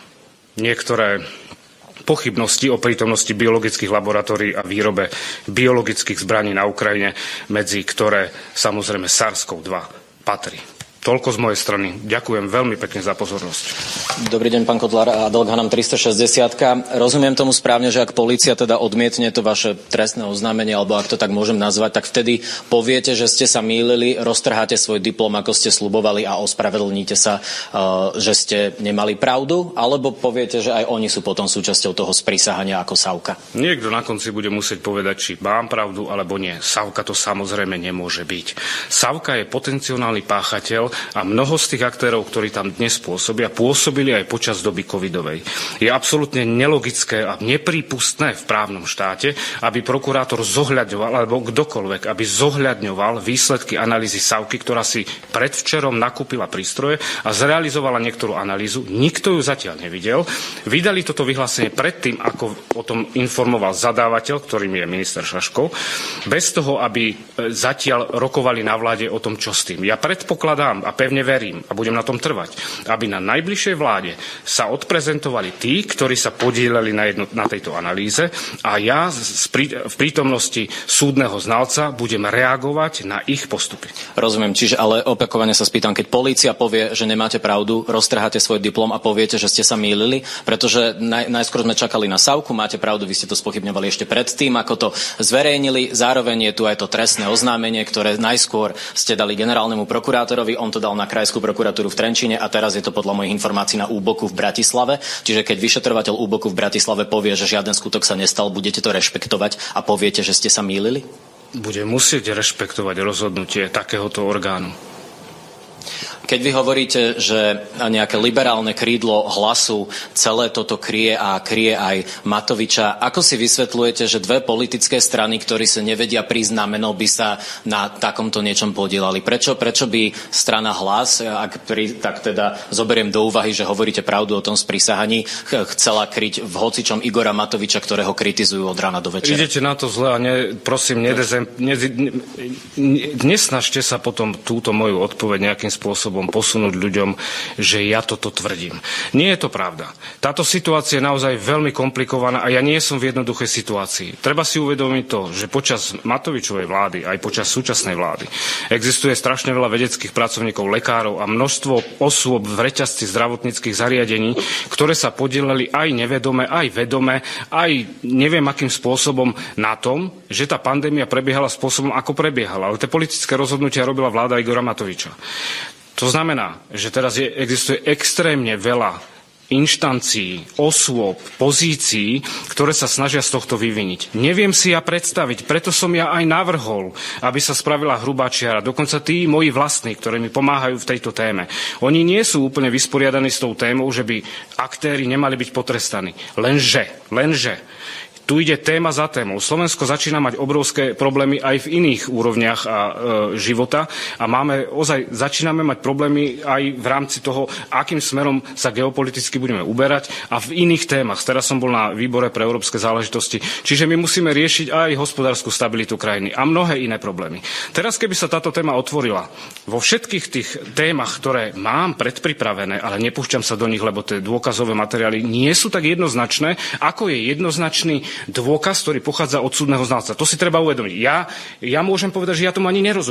niektoré pochybnosti o prítomnosti biologických laboratórií a výrobe biologických zbraní na Ukrajine, medzi ktoré samozrejme SARS-CoV-2 patrí. Toľko z mojej strany. Ďakujem veľmi pekne za pozornosť. Dobrý deň, pán Kotlár. Adelka nám 360. Rozumiem tomu správne, že ak polícia teda odmietne to vaše trestné oznámenie, alebo ak to tak môžem nazvať, tak vtedy poviete, že ste sa mýlili, roztrháte svoj diplom, ako ste sľubovali a ospravedlníte sa, že ste nemali pravdu, alebo poviete, že aj oni sú potom súčasťou toho sprísahania ako Savka? Niekto na konci bude musieť povedať, či mám pravdu alebo nie. Savka to samozrejme nemôže byť. Savka je potenciálny páchateľ a mnoho z tých aktérov, ktorí tam dnes pôsobili aj počas doby covidovej. Je absolútne nelogické a neprípustné v právnom štáte, aby prokurátor zohľadňoval, alebo kdokoľvek, aby zohľadňoval výsledky analýzy Savky, ktorá si predvčerom nakúpila prístroje a zrealizovala niektorú analýzu. Nikto ju zatiaľ nevidel. Vydali toto vyhlásenie predtým, ako o tom informoval zadávateľ, ktorým je minister Šaškov, bez toho, aby zatiaľ rokovali na vláde o tom, čo s tým. Ja predpokladám a pevne verím a budem na tom trvať, aby na najbližšej vláde sa odprezentovali tí, ktorí sa podieľali na tejto analýze a ja v prítomnosti súdneho znalca budem reagovať na ich postupy. Rozumiem, čiže ale opakovane sa spýtam, keď polícia povie, že nemáte pravdu, roztrháte svoj diplom a poviete, že ste sa mýlili, pretože najskôr sme čakali na Savku, máte pravdu, vy ste to spochybňovali ešte predtým, ako to zverejnili, zároveň je tu aj to trestné oznámenie, ktoré najskôr ste dali generálnemu prokurátorovi, on to dal na krajskú prokuratúru v Trenčíne a teraz je to podľa mojich informácií na Úboku v Bratislave. Čiže keď vyšetrovateľ Úboku v Bratislave povie, že žiaden skutok sa nestal, budete to rešpektovať a poviete, že ste sa mýlili? Bude musieť rešpektovať rozhodnutie takéhoto orgánu. Keď vy hovoríte, že nejaké liberálne krídlo Hlasu celé toto kryje a kryje aj Matoviča, ako si vysvetľujete, že dve politické strany, ktorí sa nevedia prísť na meno, by sa na takomto niečom podielali? Prečo by strana Hlas, tak teda zoberiem do úvahy, že hovoríte pravdu o tom sprísahaní, chcela kryť v hocičom Igora Matoviča, ktorého kritizujú od rána do večera? Idete na to zle a prosím, nesnažte sa potom túto moju odpoveď nejakým spôsobom posunúť ľuďom, že ja toto tvrdím. Nie je to pravda. Táto situácia je naozaj veľmi komplikovaná a ja nie som v jednoduchej situácii. Treba si uvedomiť to, že počas Matovičovej vlády, aj počas súčasnej vlády, existuje strašne veľa vedeckých pracovníkov, lekárov a množstvo osôb v reťazci zdravotníckych zariadení, ktoré sa podielali aj nevedome, aj vedome, aj neviem akým spôsobom na tom, že tá pandémia prebiehala spôsobom, ako prebiehala. Ale tie politické rozhodnutia robila vláda Igora Matoviča. To znamená, že teraz existuje extrémne veľa inštancií, osôb, pozícií, ktoré sa snažia z tohto vyviniť. Neviem si ja predstaviť, preto som ja aj navrhol, aby sa spravila hrubá čiara. Dokonca tí moji vlastní, ktorí mi pomáhajú v tejto téme. Oni nie sú úplne vysporiadaní s tou témou, že by aktéri nemali byť potrestaní. Lenže tu ide téma za témou. Slovensko začína mať obrovské problémy aj v iných úrovniach života a začíname mať problémy aj v rámci toho, akým smerom sa geopoliticky budeme uberať a v iných témach. Teraz som bol na výbore pre európske záležitosti. Čiže my musíme riešiť aj hospodársku stabilitu krajiny a mnohé iné problémy. Teraz, keby sa táto téma otvorila vo všetkých tých témach, ktoré mám predpripravené, ale nepúšťam sa do nich, lebo tie dôkazové materiály nie sú tak jednoznačné, ako je jednoznačný dôkaz, ktorý pochádza od súdneho znalca. To si treba uvedomiť. Ja môžem povedať, že ja tomu ani nerozumiem.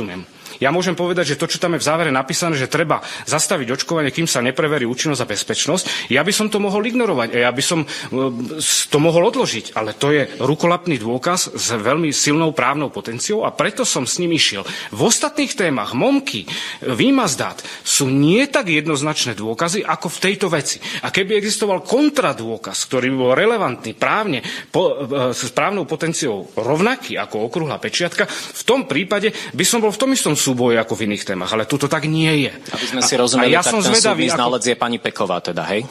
Ja môžem povedať, že to, čo tam je v závere napísané, že treba zastaviť očkovanie, kým sa nepreverí účinnosť a bezpečnosť, ja by som to mohol ignorovať, ja by som to mohol odložiť, ale to je rukolapný dôkaz s veľmi silnou právnou potenciou a preto som s ním išiel. V ostatných témach, MOMky, výmaz dát, sú nie tak jednoznačné dôkazy, ako v tejto veci. A keby existoval kontradôkaz, ktorý by bol relevantný právne, s právnou potenciou rovnaký ako okrúhla pečiatka, v tom prípade by som bol v tom istom súboji ako v iných témach, ale tuto tak nie je. Aby sme si rozumeli, ja tak ten súdny znalec je pani Peková teda, hej?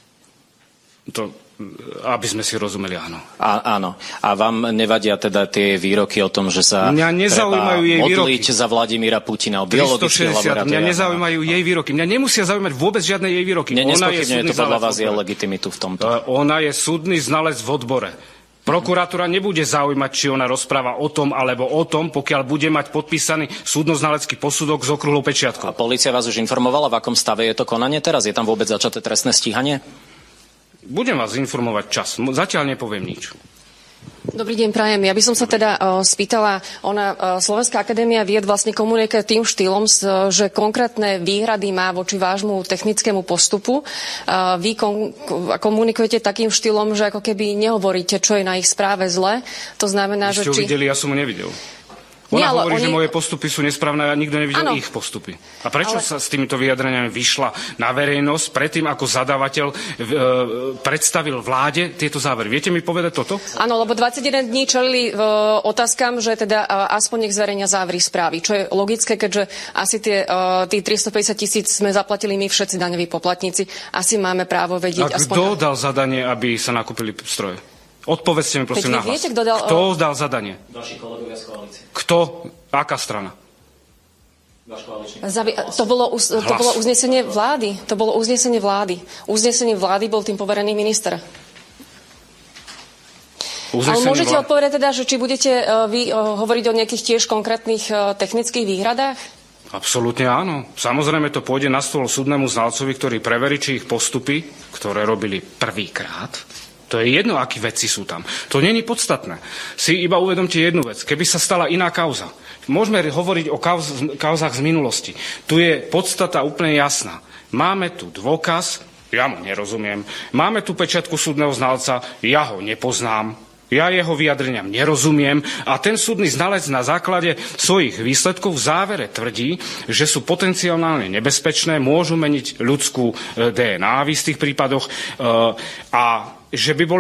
Aby sme si rozumeli, áno. Áno. A vám nevadia teda tie výroky o tom, že sa treba modliť za Vladimíra Putina o biologických laboratóriách? Mňa nezaujímajú jej výroky. Mňa nemusia zaujímať vôbec žiadne jej výroky. Nespochybňuje to podľa vás jej legitimitu v tomto. Ona je súdny znalec v odbore. Prokuratúra nebude zaujímať, či ona rozpráva o tom alebo o tom, pokiaľ bude mať podpísaný súdno-znalecký posudok s okrúhlou pečiatkou. A polícia vás už informovala, v akom stave je to konanie teraz? Je tam vôbec začaté trestné stíhanie? Budem vás informovať čas. Zatiaľ nepoviem nič. Dobrý deň, prajem. Ja by som sa teda spýtala, Slovenská akadémia vied vlastne komunikuje tým štýlom, že konkrétne výhrady má voči vášmu technickému postupu. Vy komunikujete takým štýlom, že ako keby nehovoríte, čo je na ich správe zle. To znamená, že či... videli, ja som ho nevidel. Ona hovorí, že moje postupy sú nesprávne a nikto nevidel ich postupy. A prečo sa s týmito vyjadreniami vyšla na verejnosť predtým, ako zadávateľ predstavil vláde tieto závery? Viete mi povedať toto? Áno, lebo 21 dní čelili otázkam, že teda aspoň nech zverejnia závery správy. Čo je logické, keďže asi tí 350 000 sme zaplatili my všetci daňoví poplatníci. Asi máme právo vedieť. A kto dal zadanie, aby sa nakúpili stroje? Odpovedzte mi prosím nahlas. Kto dal zadanie? Vaši kolegovia z koalície. Kto? Aká strana? Váš koaličný. To bolo uznesenie vlády. To bolo uznesenie vlády. Uznesenie vlády bol tým poverený minister. Ale môžete odpovedať teda, že či budete vy hovoriť o nejakých tiež konkrétnych technických výhradách? Absolútne áno. Samozrejme to pôjde na stôl súdnemu znalcovi, ktorý preverí, či ich postupy, ktoré robili prvýkrát, to je jedno, akí veci sú tam. To nie je podstatné. Si iba uvedomte jednu vec. Keby sa stala iná kauza, môžeme hovoriť o kauzách z minulosti. Tu je podstata úplne jasná. Máme tu dôkaz, ja mu nerozumiem. Máme tu pečiatku súdneho znalca, ja ho nepoznám. Ja jeho vyjadreniam nerozumiem a ten súdny znalec na základe svojich výsledkov v závere tvrdí, že sú potenciálne nebezpečné, môžu meniť ľudskú DNA v istých prípadoch a že by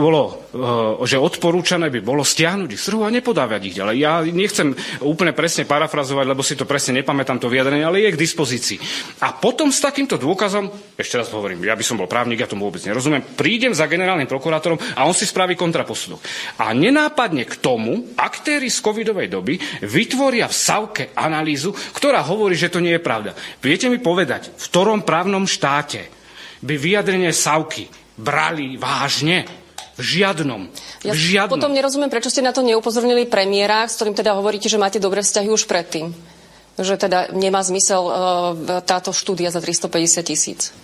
že odporúčané by bolo stiahnuť ich z trhu a nepodávať ich ďalej. Ja nechcem úplne presne parafrazovať, lebo si to presne nepamätám to vyjadrenie, ale je k dispozícii. A potom s takýmto dôkazom, ešte raz hovorím, ja by som bol právnik, ja tomu vôbec nerozumiem, prídem za generálnym prokurátorom a on si spraví kontraposudok. A nenápadne k tomu aktéri z covidovej doby vytvoria v SAVke analýzu, ktorá hovorí, že to nie je pravda. Viete mi povedať, v ktorom právnom štáte by vyjadrenie SAVky brali vážne? V žiadnom. Ja potom nerozumiem, prečo ste na to neupozornili premiéra, s ktorým teda hovoríte, že máte dobré vzťahy už predtým. Že teda nemá zmysel táto štúdia za 350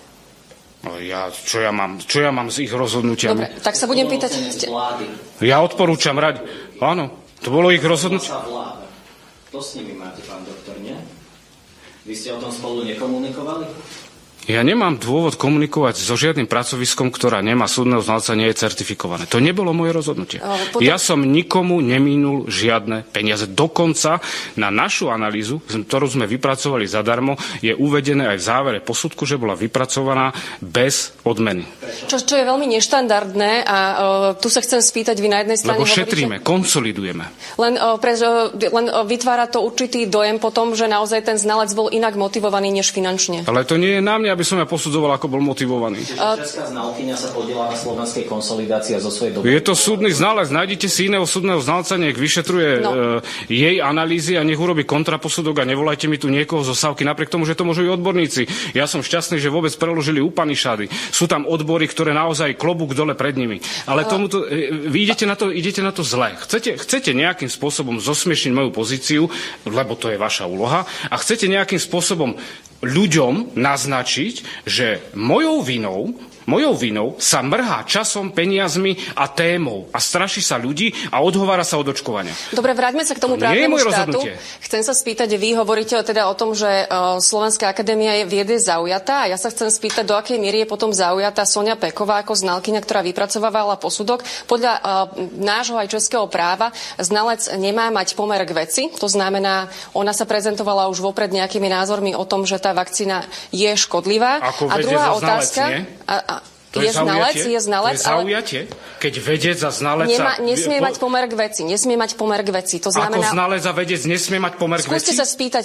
000. Čo ja mám s ich rozhodnutiami? Dobre, tak sa budem pýtať. Ja odporúčam rať. Áno, to bolo ich rozhodnutie. To s nimi máte, pán doktor, nie? Vy ste o tom spolu nekomunikovali? Ja nemám dôvod komunikovať so žiadnym pracoviskom, ktorá nemá súdneho znalca, nie je certifikované. To nebolo moje rozhodnutie. Ja som nikomu nemínul žiadne peniaze. Dokonca na našu analýzu, ktorú sme vypracovali zadarmo, je uvedené aj v závere posudku, že bola vypracovaná bez odmeny. Čo je veľmi neštandardné a tu sa chcem spýtať, vy na jednej strane lebo šetríme, konsolidujeme. Len vytvára to určitý dojem potom, že naozaj ten znalec bol inak motivovaný než finančne. Ale to nie je na mňa, aby som ja posudzoval, ako bol motivovaný. Česká znalkyňa sa podiela na slovenskej konsolidácii zo svojej doby. Je to súdny znalec, nájdete si iného súdneho znalca, nech vyšetruje jej analýzy a nech urobí kontraposudok a nevolajte mi tu niekoho zo SAVky, napriek tomu, že to môžu i odborníci. Ja som šťastný, že vôbec preložili Upanišady. Sú tam odbory, ktoré naozaj klobúk dole pred nimi. Ale tomuto vy idete na to zle. Chcete nejakým spôsobom zosmiešniť moju pozíciu, lebo to je vaša úloha, a chcete nejakým spôsobom ľuďom naznačiť, že mojou vinou Mojou vinou sa mrhá časom, peniazmi a témou a straší sa ľudí a odhovára sa od očkovania. Dobre, vráťme sa k tomu právnemu štátu. Chcem sa spýtať, vy hovoríte teda o tom, že Slovenská akadémia vied je zaujatá a ja sa chcem spýtať, do akej miery je potom zaujatá Soňa Peková ako znalkyňa, ktorá vypracovávala posudok. Podľa nášho aj českého práva znalec nemá mať pomer k veci, to znamená, ona sa prezentovala už vopred nejakými názormi o tom, že tá vakcína je škodlivá. Ako a druhá otázka... Je znalec, to je zaujatie, keď vedec a znalec nesmie mať pomer k veci. Nesmie mať pomer k veci. To znamená... Ako znalec a vedec nesmie mať pomer k veci? Skúste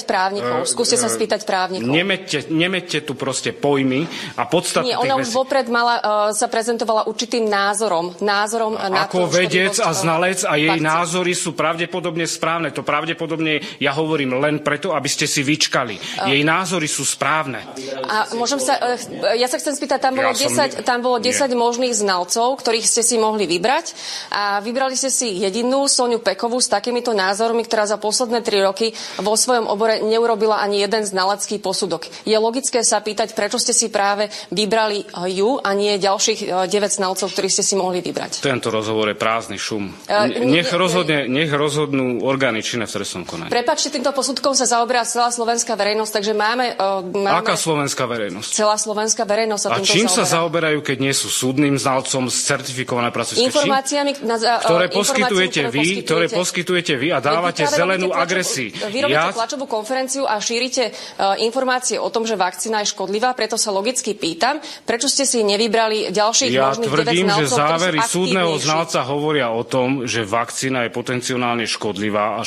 sa spýtať právnikov. Nemeďte tu proste pojmy a podstatu tých vecí. Nie, ona už vopred sa prezentovala určitým názorom na ako vedec a znalec a jej názory sú pravdepodobne správne. To pravdepodobne ja hovorím len preto, aby ste si vyčkali. Jej názory sú správne. A ja sa chcem spýtať, tam bolo 10 možných znalcov, ktorých ste si mohli vybrať a vybrali ste si jedinú Soňu Pekovú s takýmito názormi, ktorá za posledné 3 roky vo svojom obore neurobila ani jeden znalecký posudok. Je logické sa pýtať, prečo ste si práve vybrali ju a nie ďalších 9 znalcov, ktorých ste si mohli vybrať. Tento rozhovor je prázdny šum. Nech rozhodnú orgány činné v trestnom konaní. Prepáčte, týmto posudkom sa zaoberá celá slovenská verejnosť, takže máme... Aká slovenská verejnosť? Celá slovenská verejnosť sa týmto zaoberá. A čím sa zaoberajú, keď nie sú súdnym znalcom z certifikované pracovnícke? Informáciami, ktoré poskytujete vy a dávate zelenú agresii. Vy robíte tlačovú konferenciu a šírite informácie o tom, že vakcína je škodlivá, preto sa logicky pýtam, prečo ste si nevybrali ďalších možných 9 znalcov, ktorí sú aktívnejší. Ja tvrdím, že závery súdneho znalca hovoria o tom, že vakcína je potenciálne škodlivá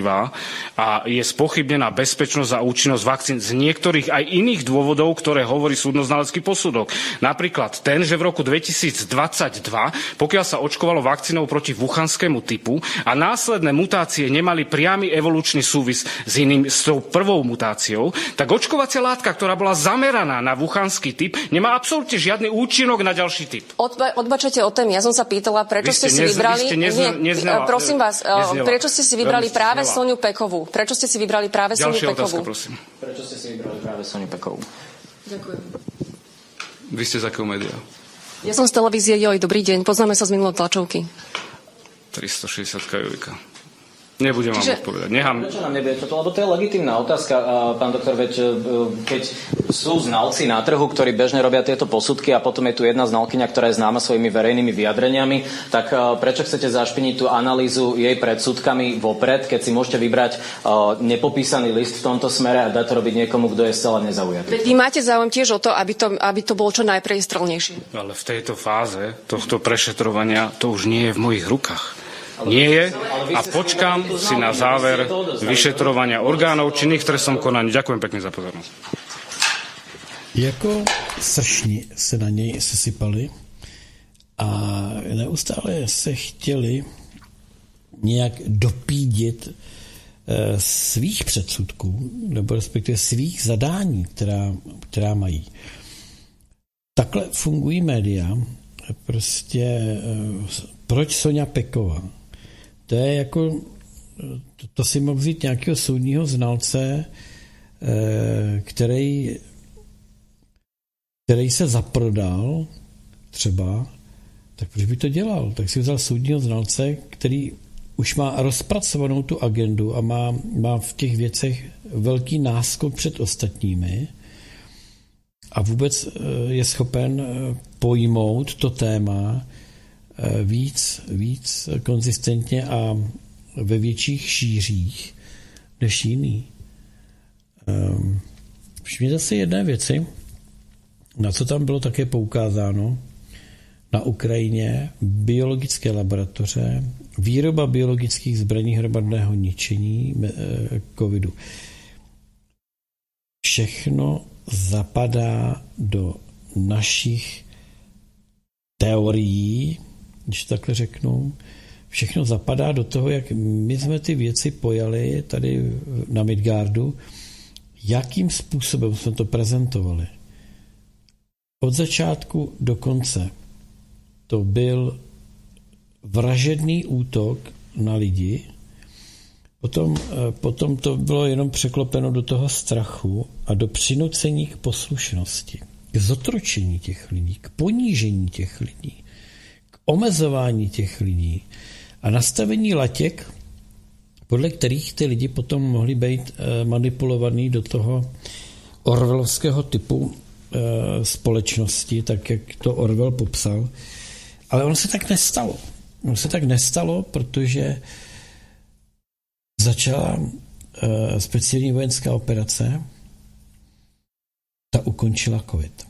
a je spochybnená bezpečnosť a účinnosť vakcín z niektorých aj iných dôvodov, ktoré hovorí súdno-znalecký posudok. Napríklad ten, že v roku 2022, pokiaľ sa očkovalo vakcínou proti wuhanskému typu a následné mutácie nemali priamy evolučný súvis s tou prvou mutáciou, tak očkovacia látka, ktorá bola zameraná na wuhanský typ, nemá absolútne žiadny účinok na ďalší typ. Odbačujete od témy. Ja som sa pýtala, prečo ste si vybrali... Prosím vás, prečo ste si vybrali práve Soňu Pekovú? Prečo ste si vybrali práve Soňu Pekovú? Ďalšia otázka, prosím. Prečo ste si vybrali práve Soňu Pekovú? Ďakujem. Vy ste z akého média? Ja som z televízie Joj, dobrý deň, poznáme sa z minulé tlačovky. 360 Jojka. Nebudem vám odpovedať. Prečo nám nebudete to? Lebo to je legitímna otázka, pán doktor, veď keď sú znalci na trhu, ktorí bežne robia tieto posudky a potom je tu jedna znalkyňa, ktorá je známa svojimi verejnými vyjadreniami, tak prečo chcete zašpiniť tú analýzu jej predsudkami vopred, keď si môžete vybrať nepopísaný list v tomto smere a dať to robiť niekomu, kto je stále nezaujatý? Veď vy máte záujem tiež o to, aby to bolo čo najprestrelnejšie. Ale v tejto fáze tohto prešetrovania to už nie je v mojich rukách. Nie je a počkám si na záver vyšetrovania orgánov činných v trestnom konaní. Ďakujem pekne za pozornosť. Jako sršni se na něj sesypali a neustále se chtěli nějak dopídit svých předsudků, nebo respektive svých zadání, která mají. Takhle fungují média. Prostě proč Soňa Peková? To je jako, to si mohl vzít nějakého soudního znalce, který se zaprodal třeba, tak proč by to dělal? Tak si vzal soudního znalce, který už má rozpracovanou tu agendu a má v těch věcech velký náskok před ostatními a vůbec je schopen pojmout to téma víc konzistentně a ve větších šířích než jiný. Všimněte si jedné věci, na co tam bylo také poukázáno. Na Ukrajině biologické laboratoře, výroba biologických zbraní hromadného ničení covidu. Všechno zapadá do našich teorií, když takhle řeknu, všechno zapadá do toho, jak my jsme ty věci pojali tady na Midgardu, jakým způsobem jsme to prezentovali. Od začátku do konce to byl vražedný útok na lidi, potom to bylo jenom překlopeno do toho strachu a do přinucení k poslušnosti. k zotročení těch lidí, k ponížení těch lidí, k omezování těch lidí a nastavení latěk, podle kterých ty lidi potom mohli být manipulovaný do toho orwellovského typu společnosti, tak jak to Orwell popsal. Ale ono se tak nestalo. Ono se tak nestalo, protože začala speciální vojenská operace, ta ukončila covid.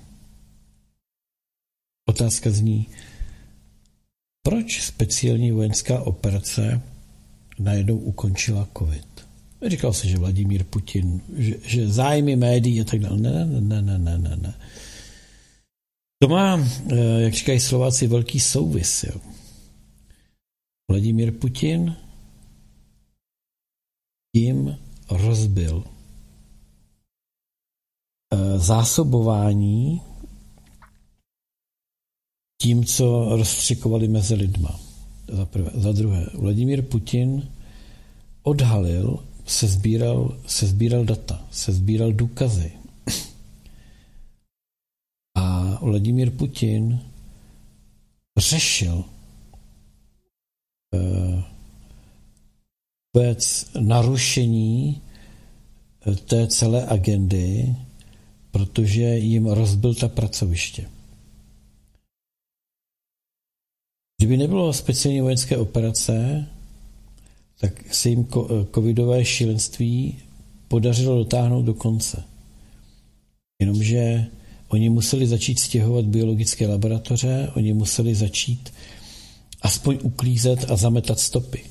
Otázka zní, proč speciální vojenská operace najednou ukončila covid? Říkal se, že Vladimír Putin, že zájmy médií a tak dále. Ne. To má, jak říkají Slováci, velký souvis. Jo. Vladimír Putin tím rozbil zásobování tím, co rozstřikovali mezi lidma. Za druhé, Vladimír Putin odhalil, sezbíral data, sezbíral důkazy. A Vladimír Putin řešil vůbec narušení té celé agendy, protože jim rozbil ta pracoviště. Kdyby nebylo speciální vojenské operace, tak se jim covidové šílenství podařilo dotáhnout do konce. Jenomže oni museli začít stěhovat biologické laboratoře, oni museli začít aspoň uklízet a zametat stopy.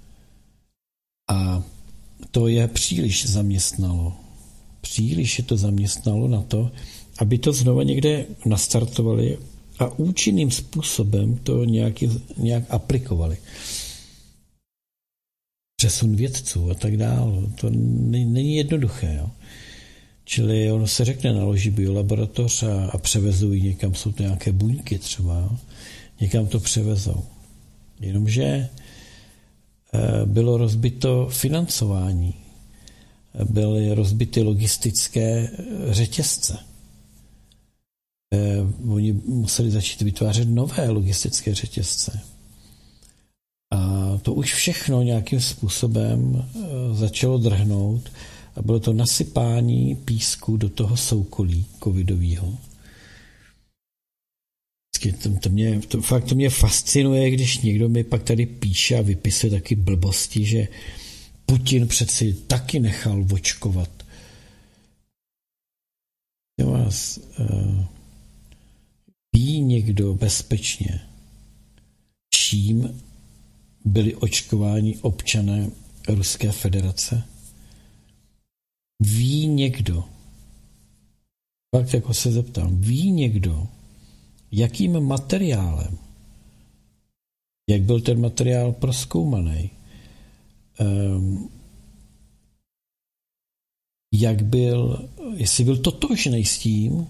A to je příliš zaměstnalo. Příliš je to zaměstnalo na to, aby to znova někde nastartovali a účinným způsobem to nějak aplikovali. Přesun vědců a tak dále. To není jednoduché. Jo. Čili ono se řekne, naloží biolaboratoř a převezou ji někam, jsou to nějaké buňky třeba. Jo. Někam to převezou. Jenomže bylo rozbito financování. Byly rozbity logistické řetězce. Oni museli začít vytvářet nové logistické řetězce. A to už všechno nějakým způsobem začalo drhnout a bylo to nasypání písku do toho soukolí covidového. To mě fascinuje, když někdo mi pak tady píše a vypisuje taky blbosti, že Putin přeci taky nechal očkovat. Ví někdo bezpečně, čím byli očkováni občané Ruské federace? Ví někdo, pak jako se zeptám, ví někdo, jakým materiálem, jak byl ten materiál prozkoumaný, jestli byl totožný s tím,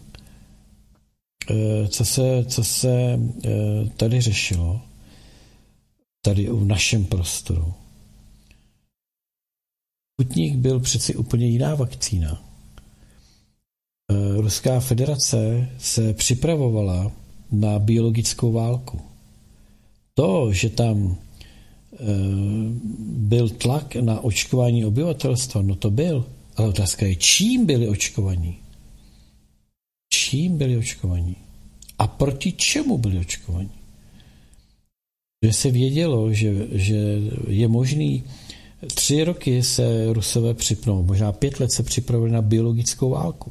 co se tady řešilo, tady v našem prostoru. Sputnik byl přeci úplně jiná vakcína. Ruská federace se připravovala na biologickou válku. To, že tam byl tlak na očkování obyvatelstva, no to byl. Ale otázka je, čím byli očkovaní? Čím byli očkovaní? A proti čemu byli očkovaní? Že se vědělo, že je možný 3 roky se Rusové možná 5 let se připravili na biologickou válku.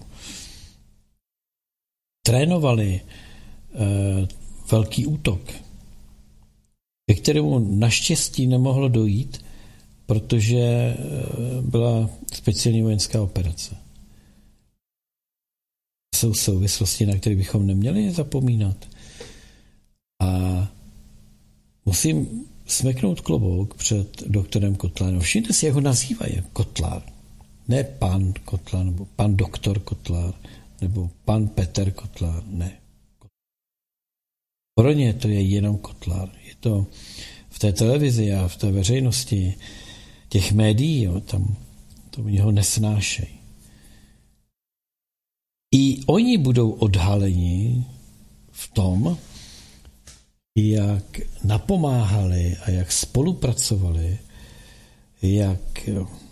Trénovali velký útok, ke kterému naštěstí nemohlo dojít, protože byla speciální vojenská operace. Jsou souvislosti, na které bychom neměli zapomínat. A musím smeknout klobouk před doktorem Kotlarem. Všimněte si, jak ho nazývají Kotlar. Ne pan Kotlar, nebo pan doktor Kotlar, nebo pan Petr Kotlar. Ne. Pro ně to je jenom Kotlar. Je to v té televizi a v té veřejnosti těch médií, jo, tam to něho nesnášejí. i oni budou odhaleni v tom, jak napomáhali a jak spolupracovali, jak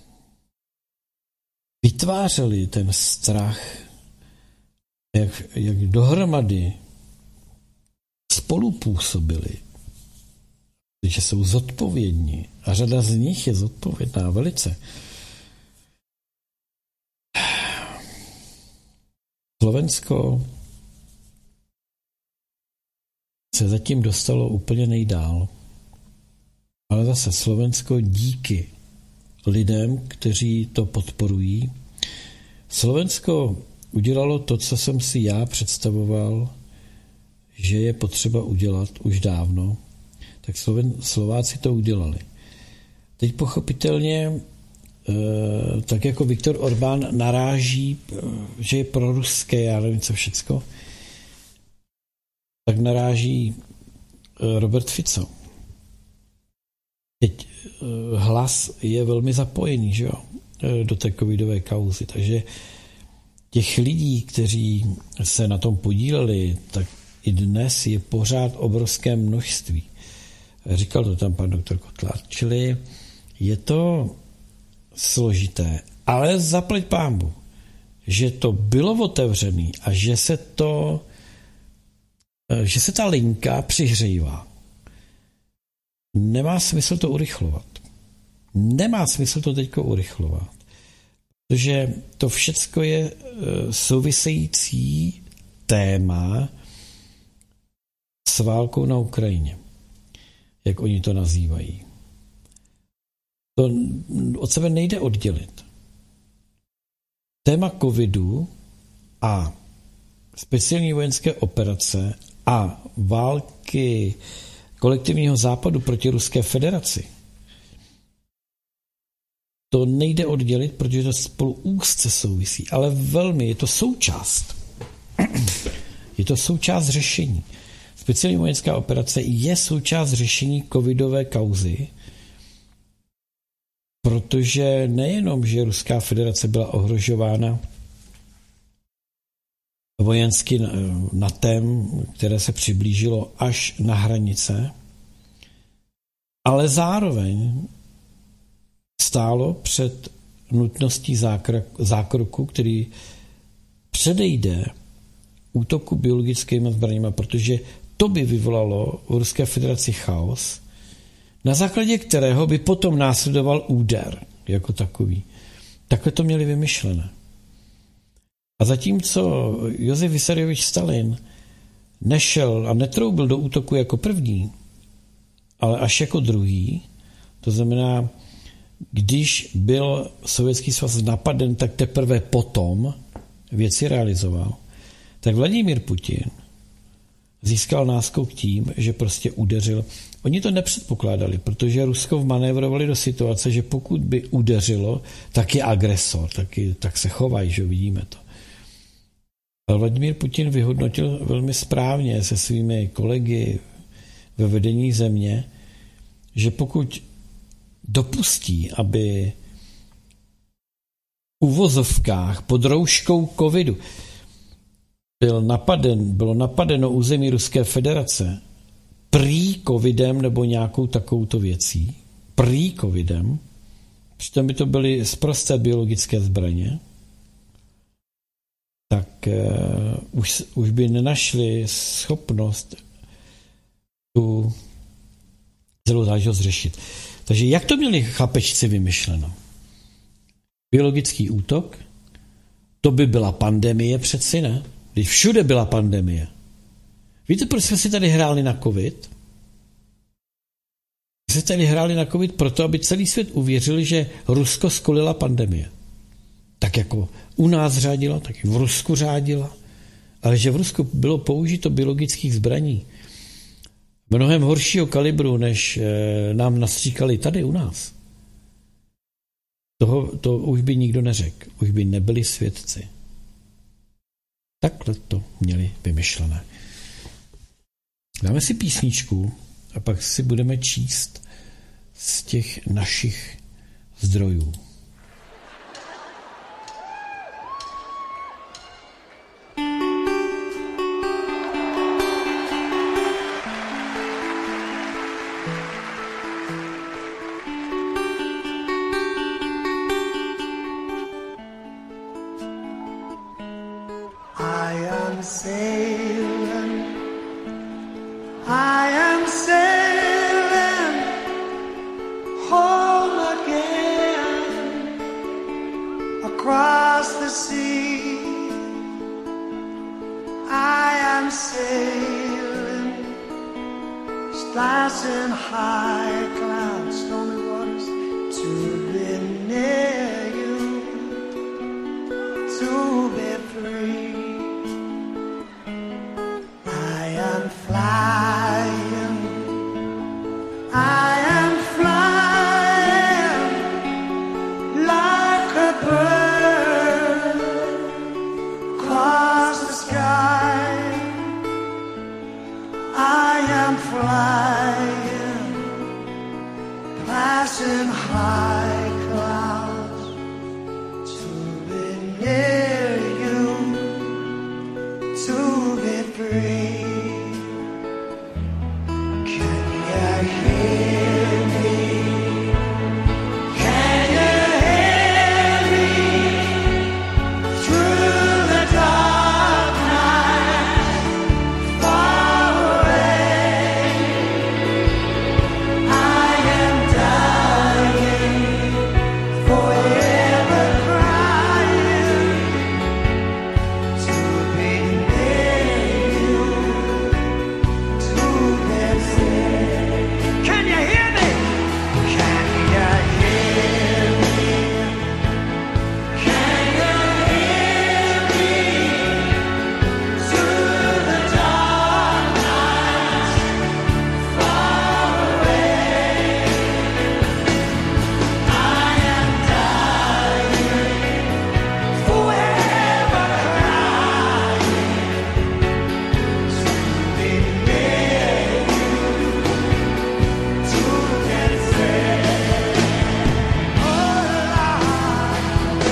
vytvářeli ten strach, jak dohromady spolupůsobili, že jsou zodpovědní a řada z nich je zodpovědná velice. Slovensko se zatím dostalo úplně nejdál, ale zase Slovensko díky lidem, kteří to podporují. Slovensko udělalo to, co jsem si já představoval, že je potřeba udělat už dávno, tak Slováci to udělali. Teď pochopitelně, tak jako Viktor Orbán naráží, že je proruské, já nevím co všecko, tak naráží Robert Fico. Teď Hlas je velmi zapojený, že jo, do té covidové kauzy, takže těch lidí, kteří se na tom podíleli, tak i dnes je pořád obrovské množství. Říkal to tam pan doktor Kotlár. Čili je to složité, ale zaplať pánbu, že to bylo otevřený a že se ta linka přihřívá. Nemá smysl to urychlovat. Nemá smysl to teďko urychlovat. Protože to všecko je související téma s válkou na Ukrajině, jak oni to nazývají. To od sebe nejde oddělit. Téma covidu a speciální vojenské operace a války kolektivního západu proti Ruské federaci, to nejde oddělit, protože to spolu úzce souvisí, ale velmi je to součást. Je to součást řešení. Speciální vojenská operace je součást řešení covidové kauzy, protože nejenom, že Ruská federace byla ohrožována vojensky NATEM, které se přiblížilo až na hranice, ale zároveň stálo před nutností zákroku, který předejde útoku biologickými zbraněmi, protože to by vyvolalo v Ruské federaci chaos, na základě kterého by potom následoval úder jako takový. Takhle to měli vymyšlené. A zatímco Josef Vissarionovič Stalin nešel a netroubil do útoku jako první, ale až jako druhý, to znamená, když byl Sovětský svaz napaden, tak teprve potom věci realizoval, tak Vladimír Putin získal náskok tím, že prostě udeřil. Oni to nepředpokládali, protože Rusko vmanévrovali do situace, že pokud by udeřilo, tak je agresor, tak se chovají, že vidíme to. Ale Vladimír Putin vyhodnotil velmi správně se svými kolegy ve vedení země, že pokud dopustí, aby v uvozovkách pod rouškou covidu bylo napadeno území Ruské federace prý covidem nebo nějakou takovouto věcí, prý covidem, přitom by to byly sprosté biologické zbraně, tak už by nenašli schopnost tu celou záležitost řešit. Takže jak to měli chlapečci vymyšleno? Biologický útok, to by byla pandemie přeci, ne? Když všude byla pandemie. Víte, proč jsme si tady hráli na covid? Jsme si tady hráli na covid proto, aby celý svět uvěřil, že Rusko skolila pandemie. Tak jako u nás řádila, tak i v Rusku řádila. Ale že v Rusku bylo použito biologických zbraní mnohem horšího kalibru, než nám nastříkali tady u nás. To už by nikdo neřekl. Už by nebyli svědci. Takhle to měli vymyšlené. Dáme si písničku a pak si budeme číst z těch našich zdrojů. I am sailing home again across the sea. I am sailing, slicing high clouds, stormy waters, to be near you, to be free. I am flying, I am flying like a bird across the sky. I am flying, passing high clouds, to be near you, to be free. Can you hear me? Can you hear me through the dark night, far away? I am dying, forever crying, to be near you, to be free. Can you hear me? Can you hear me? Can you hear me through the dark night, far away? I am dying, forever crying, to be near you, to get free. Oh Lord.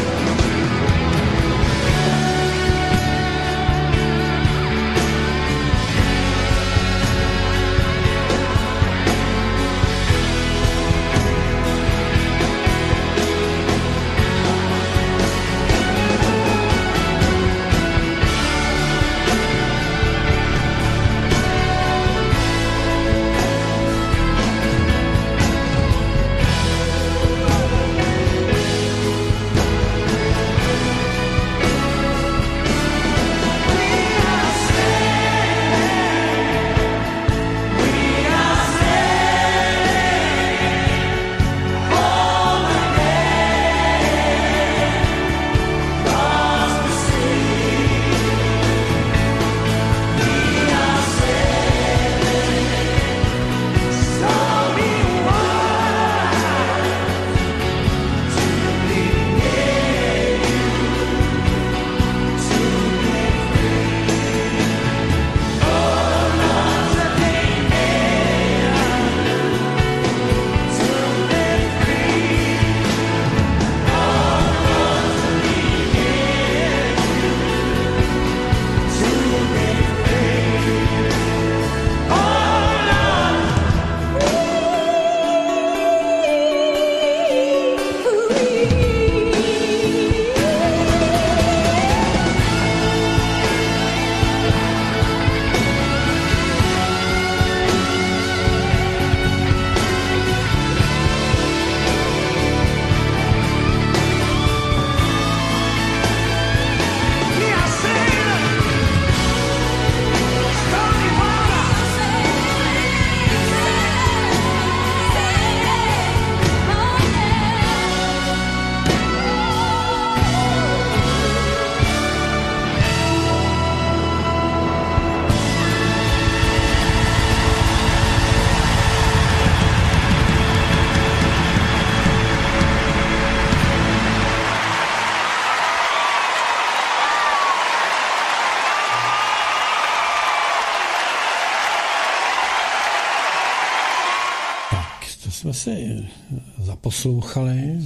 Jsme si zaposlouchali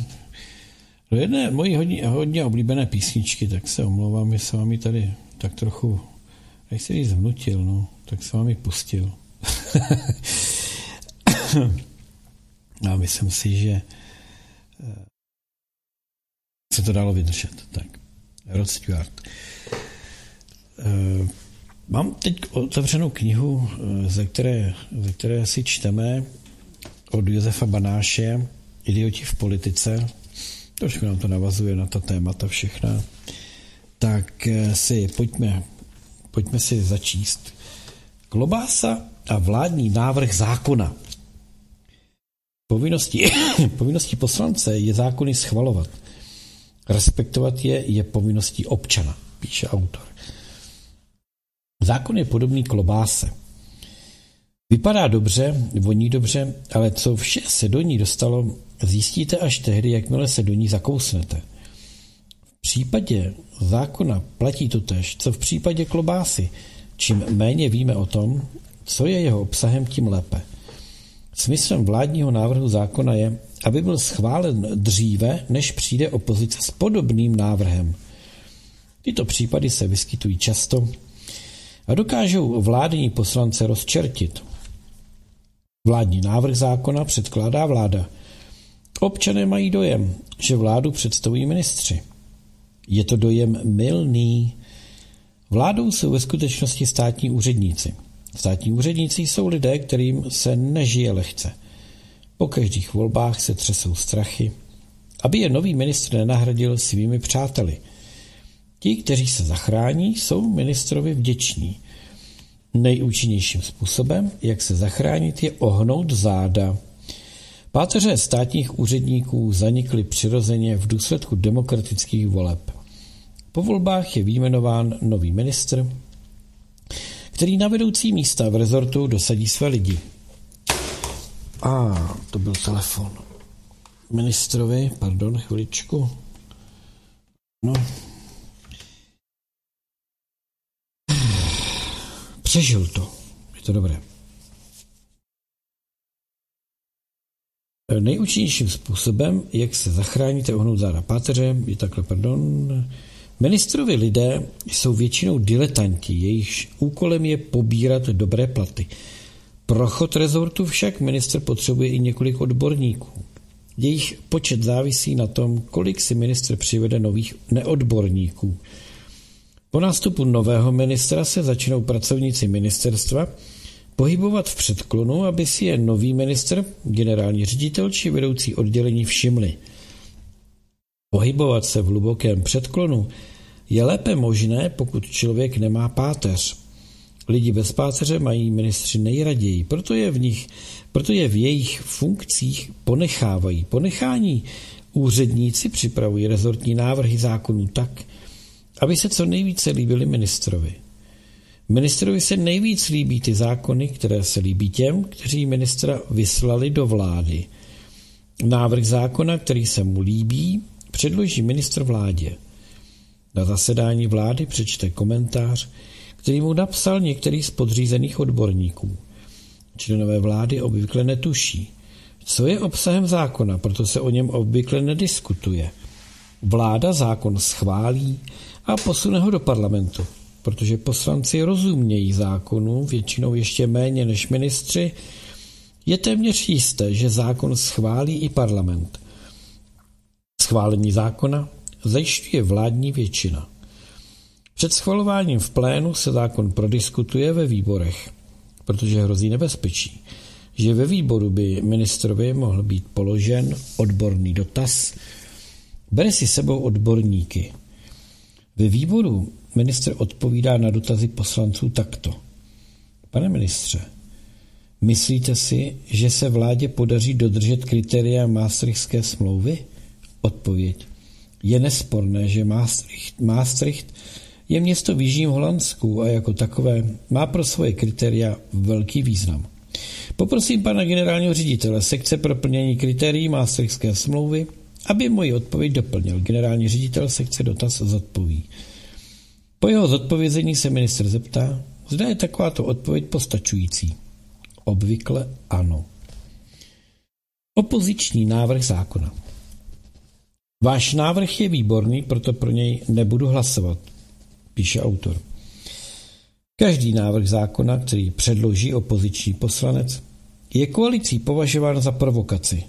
do jedné mojí hodně oblíbené písničky, tak se omlouvám, že se vám ji tady tak trochu, jak se jí zvnutil, no, tak se vám ji pustil. A myslím si, že se to dalo vydržet. Tak, Rod Stewart. Mám teď otevřenou knihu, ze které si čteme od Josefa Banáše Idioti v politice. Trošku nám to navazuje na ta témata všechna. Tak si pojďme si začíst. Klobása a vládní návrh zákona. Povinností poslance je zákony schvalovat. Respektovat je povinností občana, píše autor. Zákon je podobný klobáse. Vypadá dobře, voní dobře, ale co vše se do ní dostalo, zjistíte až tehdy, jakmile se do ní zakousnete. V případě zákona platí totéž, co v případě klobásy. Čím méně víme o tom, co je jeho obsahem, tím lépe. Smyslem vládního návrhu zákona je, aby byl schválen dříve, než přijde opozice s podobným návrhem. Tyto případy se vyskytují často a dokážou vládní poslance rozčertit. Vládní návrh zákona předkládá vláda. Občané mají dojem, že vládu představují ministři. Je to dojem mylný. Vládou jsou ve skutečnosti státní úředníci. Státní úředníci jsou lidé, kterým se nežije lehce. Po každých volbách se třesou strachy, aby je nový ministr nenahradil svými přáteli. Ti, kteří se zachrání, jsou ministrovi vděční. Nejúčinnějším způsobem, jak se zachránit, je ohnout záda. Páteře státních úředníků zanikly přirozeně v důsledku demokratických voleb. Po volbách je vyjmenován nový ministr, který na vedoucí místa v rezortu dosadí své lidi. To byl telefon. Ministrovi, pardon, chviličku. No. Přežil to. Je to dobré. Nejúčinnějším způsobem, jak se zachráníte ohnout záda páteře, je takhle, pardon. Ministrovi lidé jsou většinou diletanti, jejichž úkolem je pobírat dobré platy. Pro chod rezortu však ministr potřebuje i několik odborníků. Jejich počet závisí na tom, kolik si ministr přivede nových neodborníků. Po nástupu nového ministra se začnou pracovníci ministerstva pohybovat v předklonu, aby si je nový ministr, generální ředitel či vedoucí oddělení všimli. Pohybovat se v hlubokém předklonu je lépe možné, pokud člověk nemá páteř. Lidi bez páteře mají ministři nejraději, proto je v jejich funkcích ponechávají. Ponechání úředníci připravují rezortní návrhy zákonů tak, aby se co nejvíce líbily ministrovi. Ministrovi se nejvíc líbí ty zákony, které se líbí těm, kteří ministra vyslali do vlády. Návrh zákona, který se mu líbí, předloží ministr vládě. Na zasedání vlády přečte komentář, který mu napsal některý z podřízených odborníků. Členové vlády obvykle netuší, co je obsahem zákona, proto se o něm obvykle nediskutuje. Vláda zákon schválí a posune ho do parlamentu, protože poslanci rozumějí zákonu, většinou ještě méně než ministři, je téměř jisté, že zákon schválí i parlament. Schválení zákona zajišťuje vládní většina. Před schvalováním v plénu se zákon prodiskutuje ve výborech, protože hrozí nebezpečí, že ve výboru by ministrovi mohl být položen odborný dotaz. Bere si sebou odborníky. Ve výboru ministr odpovídá na dotazy poslanců takto. Pane ministře, myslíte si, že se vládě podaří dodržet kritéria Maastrichtské smlouvy? Odpověď. Je nesporné, že Maastricht je město v Jižním Holandsku a jako takové má pro svoje kritéria velký význam. Poprosím pana generálního ředitele sekce pro plnění kritérií Maastrichtské smlouvy, aby moji odpověď doplnil. Generální ředitel sekce dotaz zodpoví. Po jeho zodpovězení se ministr zeptá, zda je takováto odpověď postačující. Obvykle ano. Opoziční návrh zákona. Váš návrh je výborný, proto pro něj nebudu hlasovat, píše autor. Každý návrh zákona, který předloží opoziční poslanec, je koalicí považován za provokaci.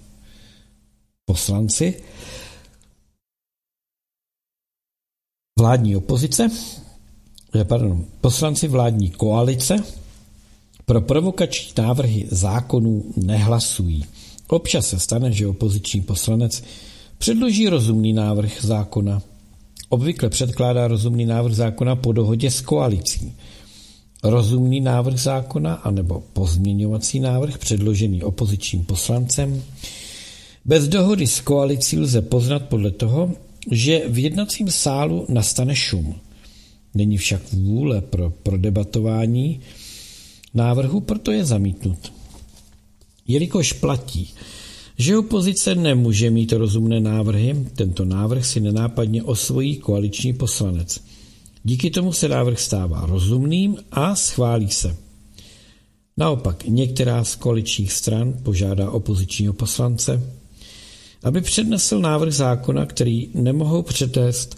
Poslanci vládní opozice poslanci vládní koalice pro provokační návrhy zákonů nehlasují. Občas se stane, že opoziční poslanec předloží rozumný návrh zákona. Obvykle předkládá rozumný návrh zákona po dohodě s koalicí. Rozumný návrh zákona anebo pozměňovací návrh předložený opozičním poslancem bez dohody s koalicí lze poznat podle toho, že v jednacím sálu nastane šum. Není však vůle pro debatování návrhu, proto je zamítnut. Jelikož platí, že opozice nemůže mít rozumné návrhy, tento návrh si nenápadně osvojí koaliční poslanec. Díky tomu se návrh stává rozumným a schválí se. Naopak některá z koaličních stran požádá opozičního poslance, aby přednesl návrh zákona, který nemohou přetést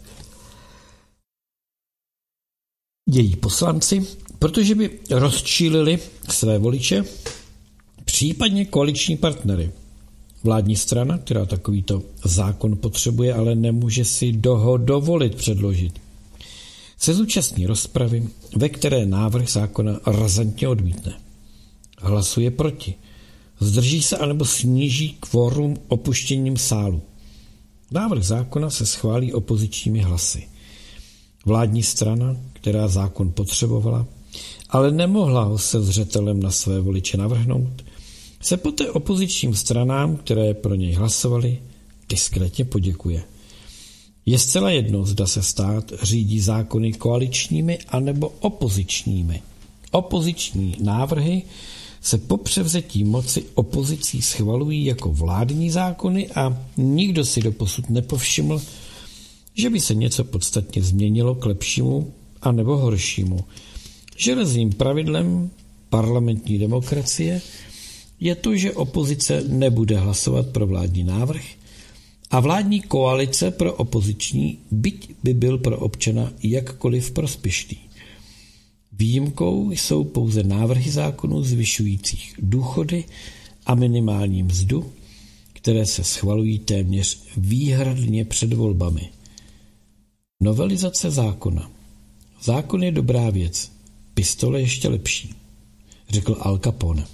její poslanci, protože by rozčílili své voliče, případně koaliční partnery. Vládní strana, která takovýto zákon potřebuje, ale nemůže si ho dovolit předložit, se zúčastní rozpravy, ve které návrh zákona razantně odmítne. Hlasuje proti, zdrží se anebo sníží kvorum opuštěním sálu. Návrh zákona se schválí opozičními hlasy. Vládní strana, která zákon potřebovala, ale nemohla ho se zřetelem na své voliče navrhnout, se poté opozičním stranám, které pro něj hlasovali, diskrétně poděkuje. Je zcela jedno, zda se stát řídí zákony koaličními anebo opozičními. Opoziční návrhy se po převzetí moci opozicí schvalují jako vládní zákony a nikdo si doposud nepovšiml, že by se něco podstatně změnilo k lepšímu anebo horšímu. Železným pravidlem parlamentní demokracie je to, že opozice nebude hlasovat pro vládní návrh a vládní koalice pro opoziční, byť by byl pro občana jakkoliv prospěšný. Výjimkou jsou pouze návrhy zákonů zvyšujících důchody a minimální mzdu, které se schvalují téměř výhradně před volbami. Novelizace zákona. Zákon je dobrá věc, pistole ještě lepší, řekl Al Capone.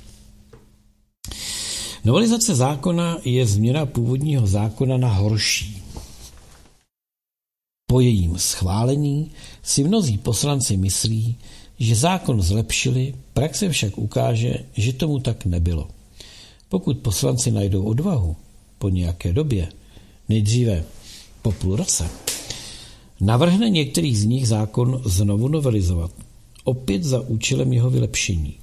Novelizace zákona je změna původního zákona na horší. Po jejím schválení si mnozí poslanci myslí, že zákon zlepšili, praxe však ukáže, že tomu tak nebylo. Pokud poslanci najdou odvahu po nějaké době, nejdříve po půl roce, navrhne některý z nich zákon znovu novelizovat, opět za účelem jeho vylepšení.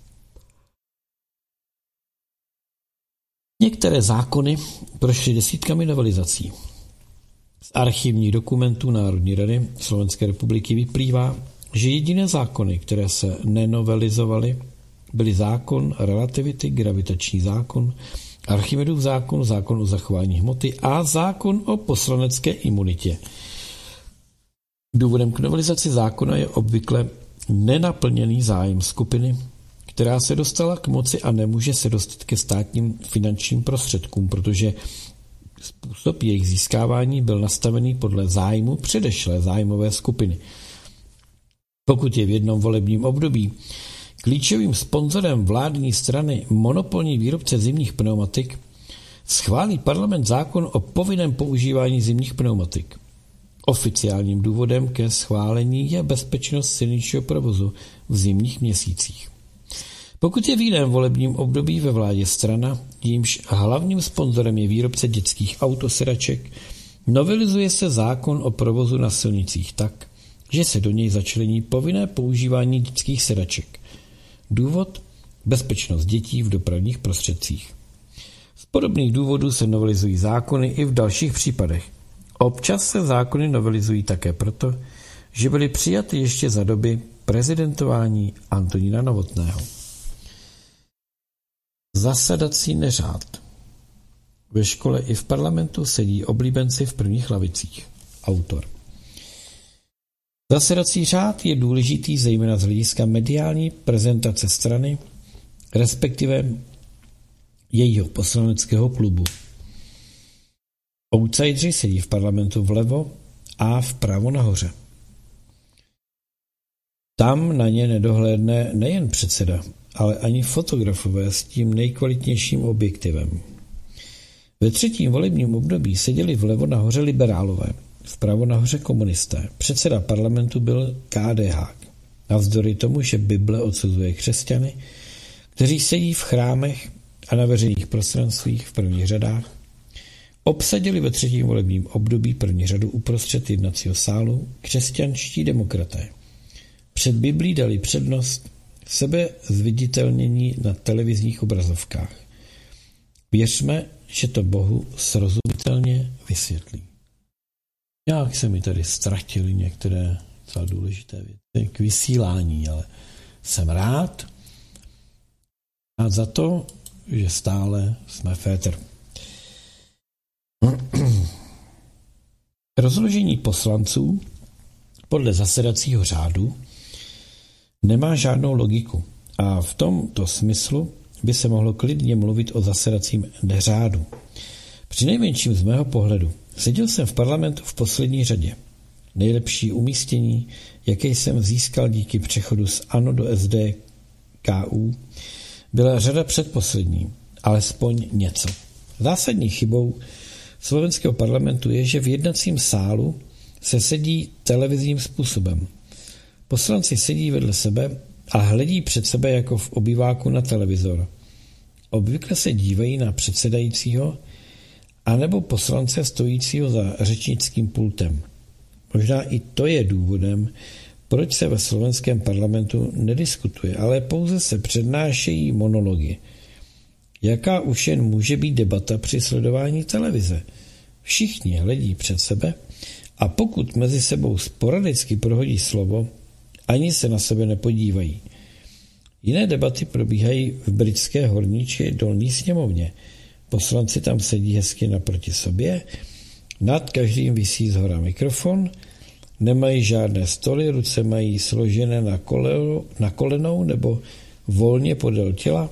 Některé zákony prošly desítkami novelizací. Z archivních dokumentů Národní rady Slovenské republiky vyplývá, že jediné zákony, které se nenovelizovaly, byly zákon relativity, gravitační zákon, Archimedův zákon, zákon o zachování hmoty a zákon o poslanecké imunitě. Důvodem k novelizaci zákona je obvykle nenaplněný zájem skupiny, která se dostala k moci a nemůže se dostat ke státním finančním prostředkům, protože způsob jejich získávání byl nastavený podle zájmu předešlé zájmové skupiny. Pokud je v jednom volebním období klíčovým sponzorem vládní strany monopolní výrobce zimních pneumatik, schválí parlament zákon o povinném používání zimních pneumatik. Oficiálním důvodem ke schválení je bezpečnost silničního provozu v zimních měsících. Pokud je v jiném volebním období ve vládě strana, jímž hlavním sponzorem je výrobce dětských autosedaček, novelizuje se zákon o provozu na silnicích tak, že se do něj začlení povinné používání dětských sedaček. Důvod? Bezpečnost dětí v dopravních prostředcích. Z podobných důvodů se novelizují zákony i v dalších případech. Občas se zákony novelizují také proto, že byly přijaty ještě za doby prezidentování Antonína Novotného. Zasadací neřád. Ve škole i v parlamentu sedí oblíbenci v prvních lavicích. Autor. Zasedací řád je důležitý zejména z hlediska mediální prezentace strany, respektive jejího poslaneckého klubu. Outsideri sedí v parlamentu vlevo a vpravo nahoře. Tam na ně nedohlédne nejen předseda, ale ani fotografové s tím nejkvalitnějším objektivem. Ve třetím volebním období seděli vlevo nahoře liberálové, vpravo nahoře komunisté. Předseda parlamentu byl KDH. Navzdory tomu, že Bible odsuzuje křesťany, kteří sedí v chrámech a na veřejných prostranstvích v prvních řadách, obsadili ve třetím volebním období první řadu uprostřed jednacího sálu křesťanští demokraté. Před Biblí dali přednost sebe zviditelnění na televizních obrazovkách. Věřme, že to Bohu srozumitelně vysvětlí. Jak se mi tady ztratily některé docela důležité věci k vysílání, ale jsem rád za to, že stále jsme fétr. Rozložení poslanců podle zasedacího řádu nemá žádnou logiku a v tomto smyslu by se mohlo klidně mluvit o zasedacím řádu. Přinejmenším z mého pohledu seděl jsem v parlamentu v poslední řadě. Nejlepší umístění, jaké jsem získal díky přechodu z ANO do SDKU, byla řada předposlední, alespoň něco. Zásadní chybou slovenského parlamentu je, že v jednacím sálu se sedí televizním způsobem. Poslanci sedí vedle sebe a hledí před sebe jako v obýváku na televizor. Obvykle se dívají na předsedajícího anebo poslance stojícího za řečnickým pultem. Možná i to je důvodem, proč se ve slovenském parlamentu nediskutuje, ale pouze se přednášejí monology. Jaká už jen může být debata při sledování televize? Všichni hledí před sebe a pokud mezi sebou sporadicky prohodí slovo, ani se na sebe nepodívají. Jiné debaty probíhají v britské horní či dolní sněmovně. Poslanci tam sedí hezky naproti sobě, nad každým visí zhora mikrofon, nemají žádné stoly, ruce mají složené na kolenou nebo volně podél těla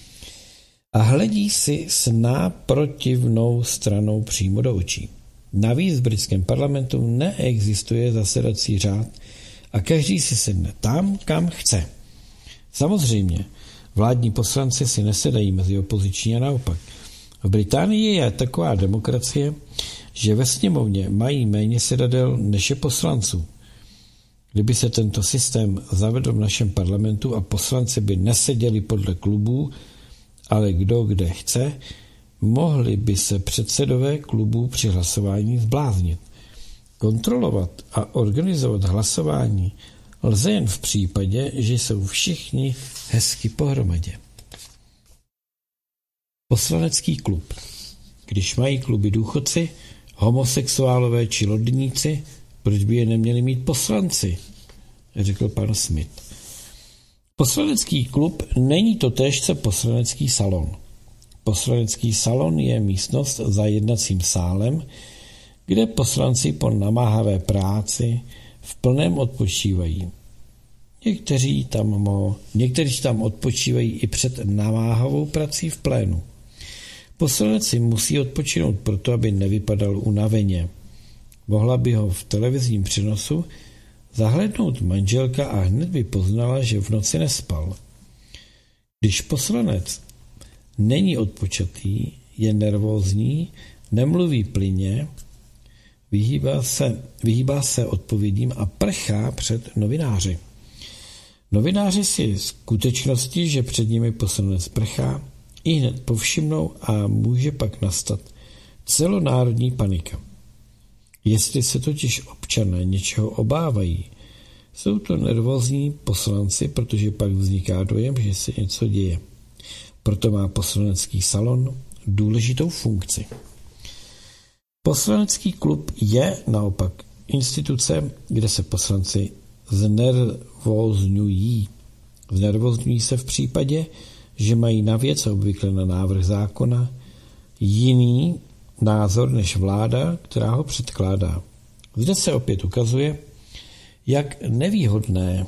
a hledí si s náprotivnou stranou přímo do očí. Navíc v britském parlamentu neexistuje zasedací řád a každý si sedne tam, kam chce. Samozřejmě, vládní poslanci si nesedají mezi opoziční a naopak. V Británii je taková demokracie, že ve sněmovně mají méně sedadel než je poslanců. Kdyby se tento systém zavedl v našem parlamentu a poslanci by neseděli podle klubů, ale kdo kde chce, mohli by se předsedové klubů při hlasování zbláznit. Kontrolovat a organizovat hlasování lze jen v případě, že jsou všichni hezky pohromadě. Poslanecký klub. Když mají kluby důchodci, homosexuálové či lodníci, proč by je neměli mít poslanci? Řekl pan Smith. Poslanecký klub není totéž co poslanecký salon. Poslanecký salon je místnost za jednacím sálem, kde poslanci po namáhavé práci v plném odpočívají. Někteří tam odpočívají i před namáhavou prací v plénu. Poslanec si musí odpočinout proto, aby nevypadal unaveně. Mohla by ho v televizním přenosu zahlédnout manželka a hned by poznala, že v noci nespal. Když poslanec není odpočatý, je nervózní, nemluví plynně, vyhýbá se odpovědím a prchá před novináři. Novináři si skutečnosti, že před nimi poslanec prchá, i hned povšimnou a může pak nastat celonárodní panika. Jestli se totiž občané něčeho obávají, jsou to nervózní poslanci, protože pak vzniká dojem, že se něco děje. Proto má poslanecký salon důležitou funkci. Poslanecký klub je naopak instituce, kde se poslanci znervózňují. Znervózňují se v případě, že mají na věc, obvykle na návrh zákona, jiný názor než vláda, která ho předkládá. Zde se opět ukazuje, jak nevýhodné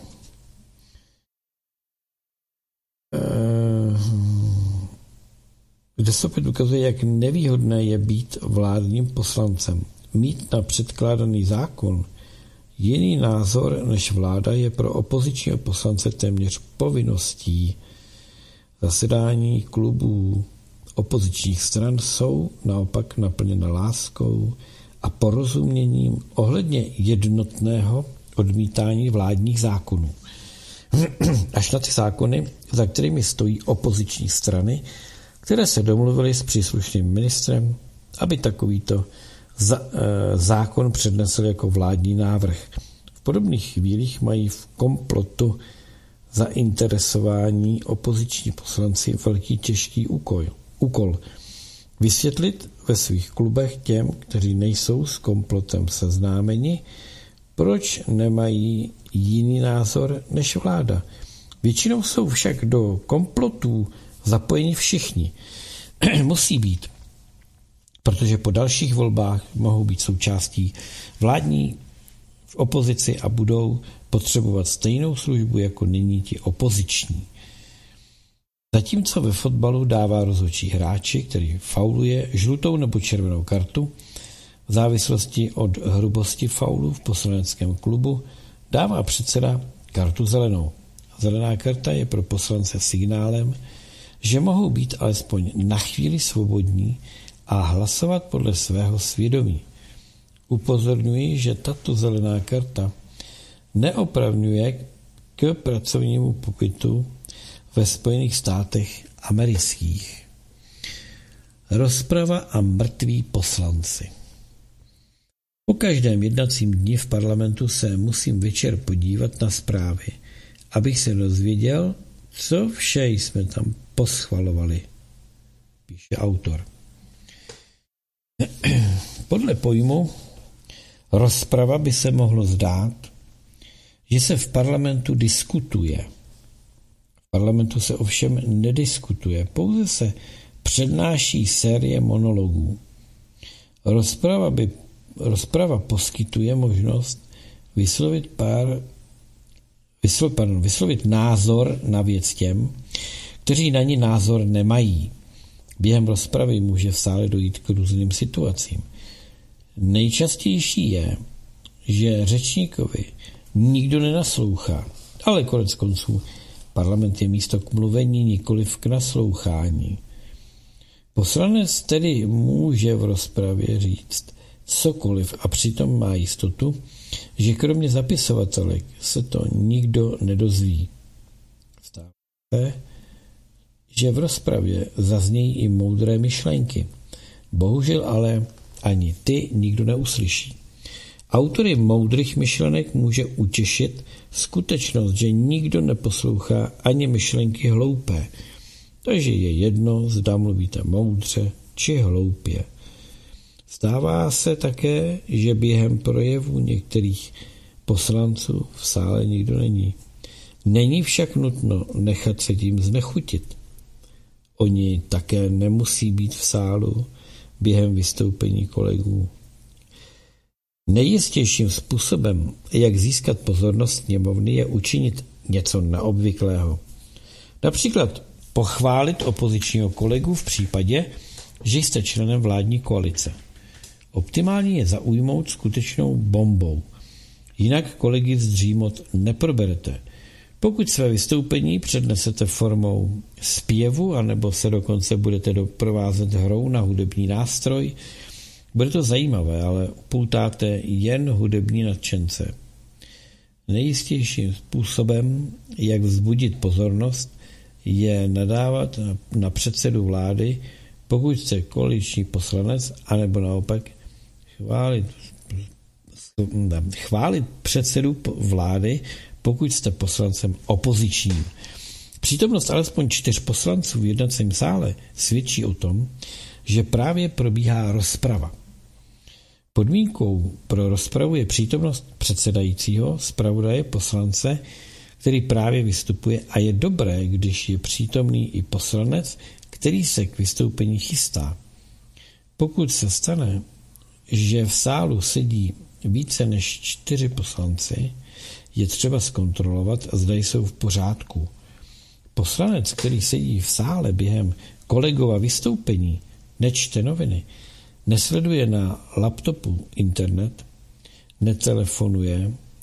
je být vládním poslancem. Mít na předkládaný zákon Jiný názor než vláda je pro opozičního poslance téměř povinností. Zasedání klubů opozičních stran jsou naopak naplněna láskou a porozuměním ohledně jednotného odmítání vládních zákonů. Až na ty zákony, za kterými stojí opoziční strany, které se domluvily s příslušným ministrem, aby takovýto zákon přednesl jako vládní návrh. V podobných chvílích mají v komplotu zainteresování opoziční poslanci velký těžký úkol. Vysvětlit ve svých klubech těm, kteří nejsou s komplotem seznámeni, proč nemají jiný názor než vláda. Většinou jsou však do komplotů zapojeni všichni. Musí být, protože po dalších volbách mohou být součástí vládní v opozici a budou potřebovat stejnou službu jako nyní ti opoziční. Zatímco ve fotbalu dává rozhodčí hráči, který fauluje, žlutou nebo červenou kartu, v závislosti od hrubosti faulu v poslaneckém klubu dává předseda kartu zelenou. Zelená karta je pro poslance signálem, že mohou být alespoň na chvíli svobodní a hlasovat podle svého svědomí. Upozorňuji, že tato zelená karta neopravňuje k pracovnímu pobytu ve Spojených státech amerických. Rozprava a mrtví poslanci. Po každém jednacím dni v parlamentu se musím večer podívat na zprávy, abych se dozvěděl, co vše jsme tam poschvalovali, píše autor. Podle pojmu rozprava by se mohlo zdát, že se v parlamentu diskutuje. V parlamentu se ovšem nediskutuje, pouze se přednáší série monologů. Rozprava poskytuje možnost vyslovit názor na věc těm, kteří na ní názor nemají. Během rozpravy může v sále dojít k různým situacím. Nejčastější je, že řečníkovi nikdo nenaslouchá, ale konec konců parlament je místo k mluvení, nikoliv k naslouchání. Poslanec tedy může v rozpravě říct cokoliv a přitom má jistotu, že kromě zapisovatelek se to nikdo nedozví. Stává se, že v rozpravě zaznějí i moudré myšlenky. Bohužel ale ani ty nikdo neuslyší. Autory moudrých myšlenek může utěšit skutečnost, že nikdo neposlouchá ani myšlenky hloupé. Takže je jedno, zda mluvíte moudře či hloupě. Stává se také, že během projevu některých poslanců v sále nikdo není. Není však nutno nechat se tím znechutit. Oni také nemusí být v sálu během vystoupení kolegů. Nejistějším způsobem, jak získat pozornost sněmovny, je učinit něco neobvyklého. Například pochválit opozičního kolegu v případě, že jste členem vládní koalice. Optimální je zaujmout skutečnou bombou. Jinak kolegy zdřímot neproberete. Pokud své vystoupení přednesete formou zpěvu, anebo se dokonce budete doprovázet hrou na hudební nástroj, bude to zajímavé, ale upoutáte jen hudební nadšence. Nejistějším způsobem, jak vzbudit pozornost, je nadávat na předsedu vlády, pokud jste koaliční poslanec, anebo naopak chválit předsedu vlády, pokud jste poslancem opozičním. Přítomnost alespoň 4 poslanců v jednacím sále svědčí o tom, že právě probíhá rozprava. Podmínkou pro rozpravu je přítomnost předsedajícího, zpravodaje, poslance, který právě vystupuje, a je dobré, když je přítomný i poslanec, který se k vystoupení chystá. Pokud se stane, že v sálu sedí více než 4 poslanci, je třeba zkontrolovat, zda jsou v pořádku. Poslanec, který sedí v sále během kolegova vystoupení, nečte noviny, nesleduje na laptopu internet, netelefonuje,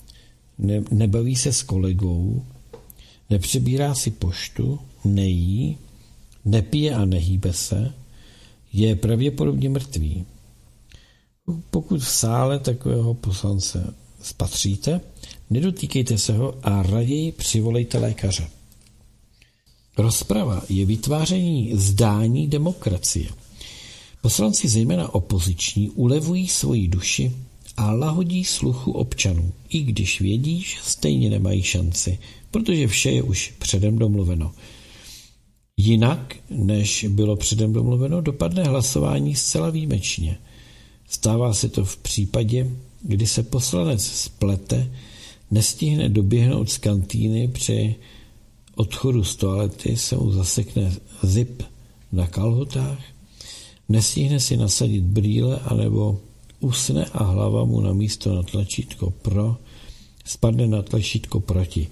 nebaví se s kolegou, nepřebírá si poštu, nejí, nepije a nehýbe se, je pravděpodobně mrtvý. Pokud v sále takového poslance spatříte, nedotýkejte se ho a raději přivolejte lékaře. Rozprava je vytváření zdání demokracie. Poslanci, zejména opoziční, ulevují svoji duši a lahodí sluchu občanů, i když vědí, že stejně nemají šanci, protože vše je už předem domluveno. Jinak, než bylo předem domluveno, dopadne hlasování zcela výjimečně. Stává se to v případě, kdy se poslanec splete, nestihne doběhnout z kantýny, při odchodu z toalety se mu zasekne zip na kalhotách, nestihne si nasadit brýle anebo usne a hlava mu na místo na tlačítko pro spadne na tlačítko proti.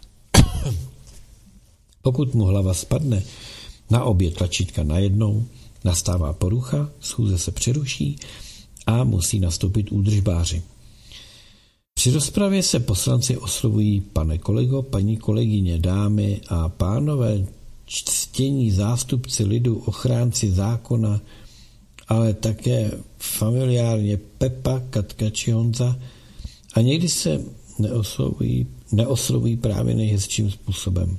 Pokud mu hlava spadne na obě tlačítka najednou, nastává porucha, schůze se přeruší a musí nastoupit údržbáři. Při rozpravě se poslanci oslovují pane kolego, paní kolegyně, dámy a pánové, ctění zástupci lidu, ochránci zákona, ale také familiárně Pepa, Katka či Honza, a někdy se neoslovují právě nejhezčím způsobem.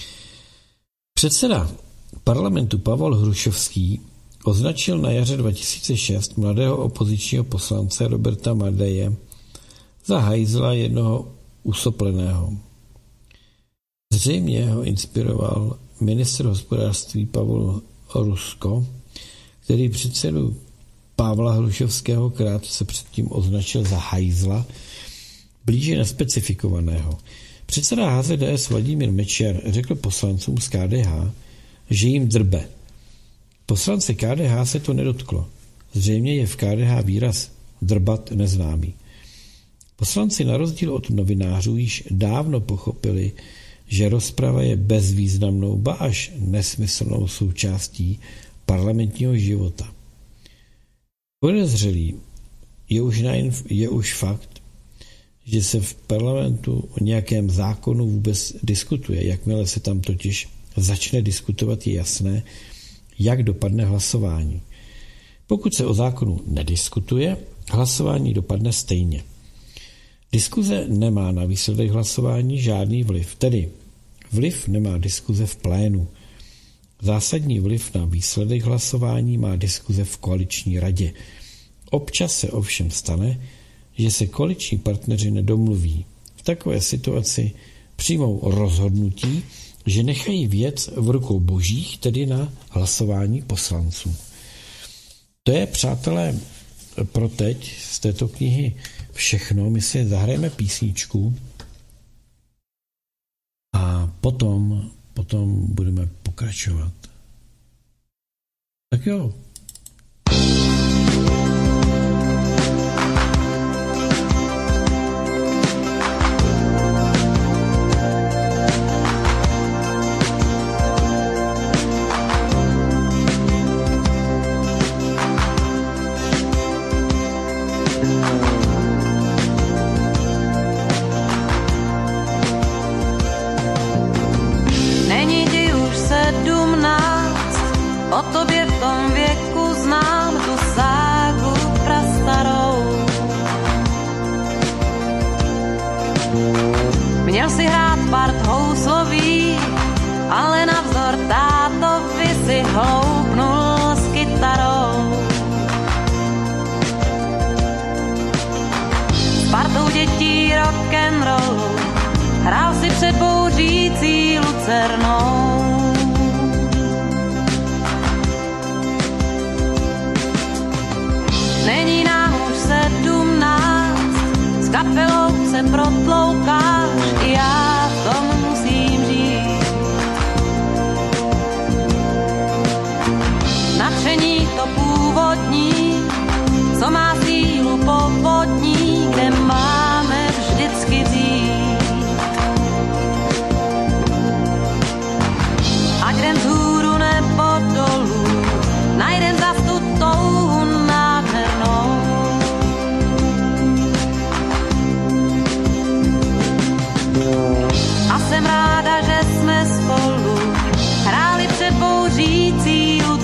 Předseda parlamentu Pavol Hrušovský označil na jaře 2006 mladého opozičního poslance Roberta Madeje za hajzla jednoho usopleného. Zřejmě ho inspiroval ministr hospodářství Pavel Rusko, který předsedu Pavla Hrušovského krátce předtím označil za hajzla, blíže nespecifikovaného. Předseda HZDS Vladimír Mečiar řekl poslancům z KDH, že jim drbe. Poslance KDH se to nedotklo. Zřejmě je v KDH výraz drbat neznámý. Poslanci na rozdíl od novinářů již dávno pochopili, že rozprava je bezvýznamnou, ba až nesmyslnou součástí parlamentního života. Podezřelý je už fakt, že se v parlamentu o nějakém zákonu vůbec diskutuje. Jakmile se tam totiž začne diskutovat, je jasné, jak dopadne hlasování. Pokud se o zákonu nediskutuje, hlasování dopadne stejně. Diskuze nemá na výsledek hlasování žádný vliv, tedy vliv nemá diskuze v plénu. Zásadní vliv na výsledek hlasování má diskuze v koaliční radě. Občas se ovšem stane, že se koaliční partneři nedomluví. V takové situaci přijmou rozhodnutí, že nechají věc v rukou božích, tedy na hlasování poslanců. To je, přátelé, pro teď z této knihy všechno. My si zahrajeme písničku a potom budeme pokračovat. Tak jo. O tobě v tom věku znám tu ságu prastarou. Měl si hrát part houslový, ale navzor tátovi si hloupnul s kytarou. S partou dětí rock'n'rollu hrál si před bouřící lucernou. Není nám už 17, s kapelou se protloukáš, i já v tom musím žít. Nadšení to původní, co má sílu povodní, kde máme vždycky vzít.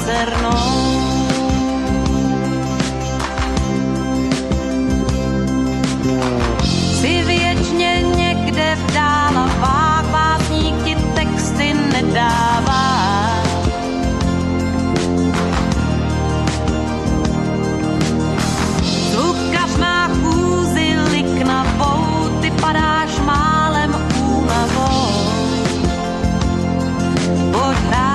lucernou. Jsi věčně někde v dálavách, básník ti texty nedává. Zvukař má chůzi, lik na pou, ty padáš málem únavou. Pořád.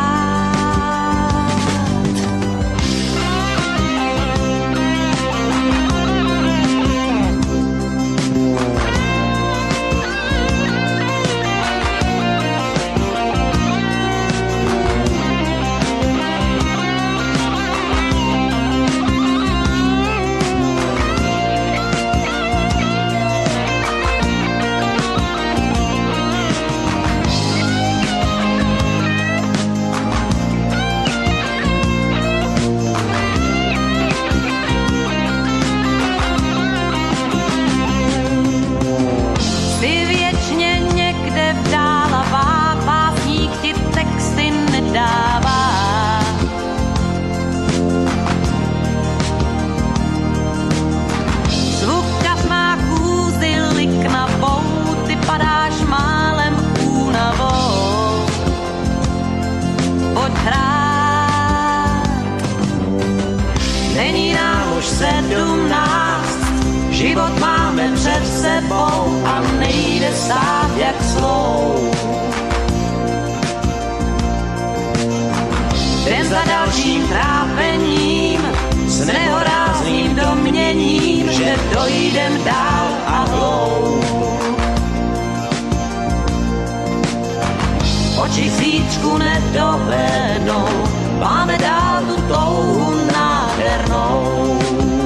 Život máme před sebou a nejde stát jak slou. Den za dalším trápením, s nehorázným domněním, že dojdem dál a hloub. Oči zítřku nedohlédnou, máme dál tu touhu nádhernou.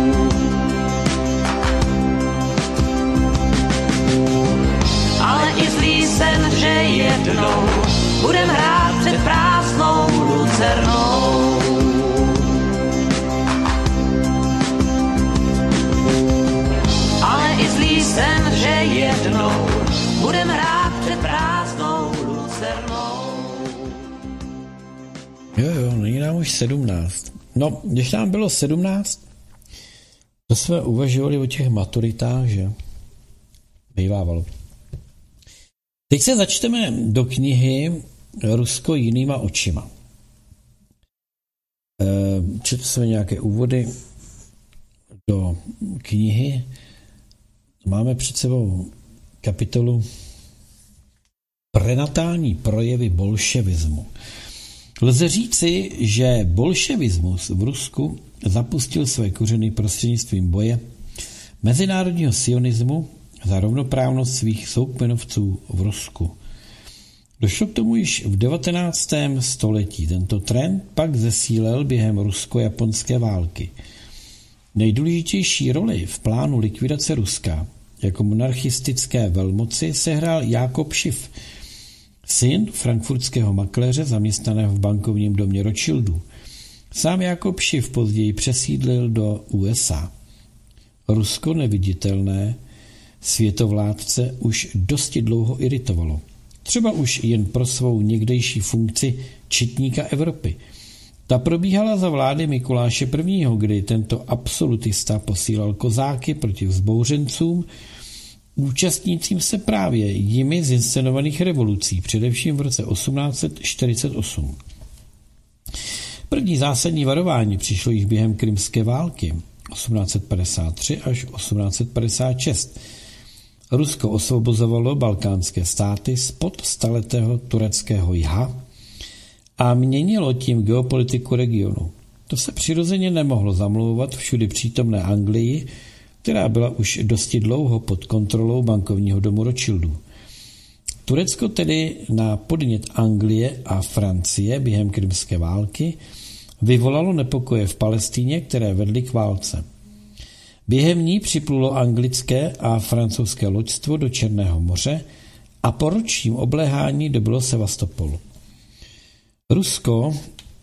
Ale i zlý sen, že jednou budem hrát před prázdnou lucernou. Ale i zlý sen, že jednou budem hrát před prázdnou lucernou. Jo, není nám už 17. No, když nám bylo 17, to jsme uvažovali o těch maturitách, že? Bývávalo. Teď se začteme do knihy Rusko jinýma očima. Četl jsme nějaké úvody do knihy. Máme před sebou kapitolu Prenatální projevy bolševismu. Lze říci, že bolševismus v Rusku zapustil své kořeny prostřednictvím boje mezinárodního sionismu za rovnoprávnost svých soukmenovců v Rusku. Došlo k tomu již v 19. století. Tento trend pak zesílil během rusko-japonské války. Nejdůležitější roli v plánu likvidace Ruska jako monarchistické velmoci sehrál Jákob Schiff, syn frankfurtského makléře zaměstnaného v bankovním domě Rothschildů. Sám Jákob Schiff později přesídlil do USA. Rusko neviditelné světovládce už dosti dlouho iritovalo. Třeba už jen pro svou někdejší funkci četníka Evropy. Ta probíhala za vlády Mikuláše I., kdy tento absolutista posílal kozáky proti vzbouřencům, účastnícím se právě jimi zinscenovaných revolucí, především v roce 1848. První zásadní varování přišlo již během krymské války 1853 až 1856. Rusko osvobozovalo balkánské státy spod staletého tureckého jha a měnilo tím geopolitiku regionu. To se přirozeně nemohlo zamlouvat všudy přítomné Anglii, která byla už dosti dlouho pod kontrolou bankovního domu Rothschildů. Turecko tedy na podnět Anglie a Francie během krymské války vyvolalo nepokoje v Palestíně, které vedly k válce. Během ní připlulo anglické a francouzské loďstvo do Černého moře a po ročním obléhání dobylo Sevastopol. Rusko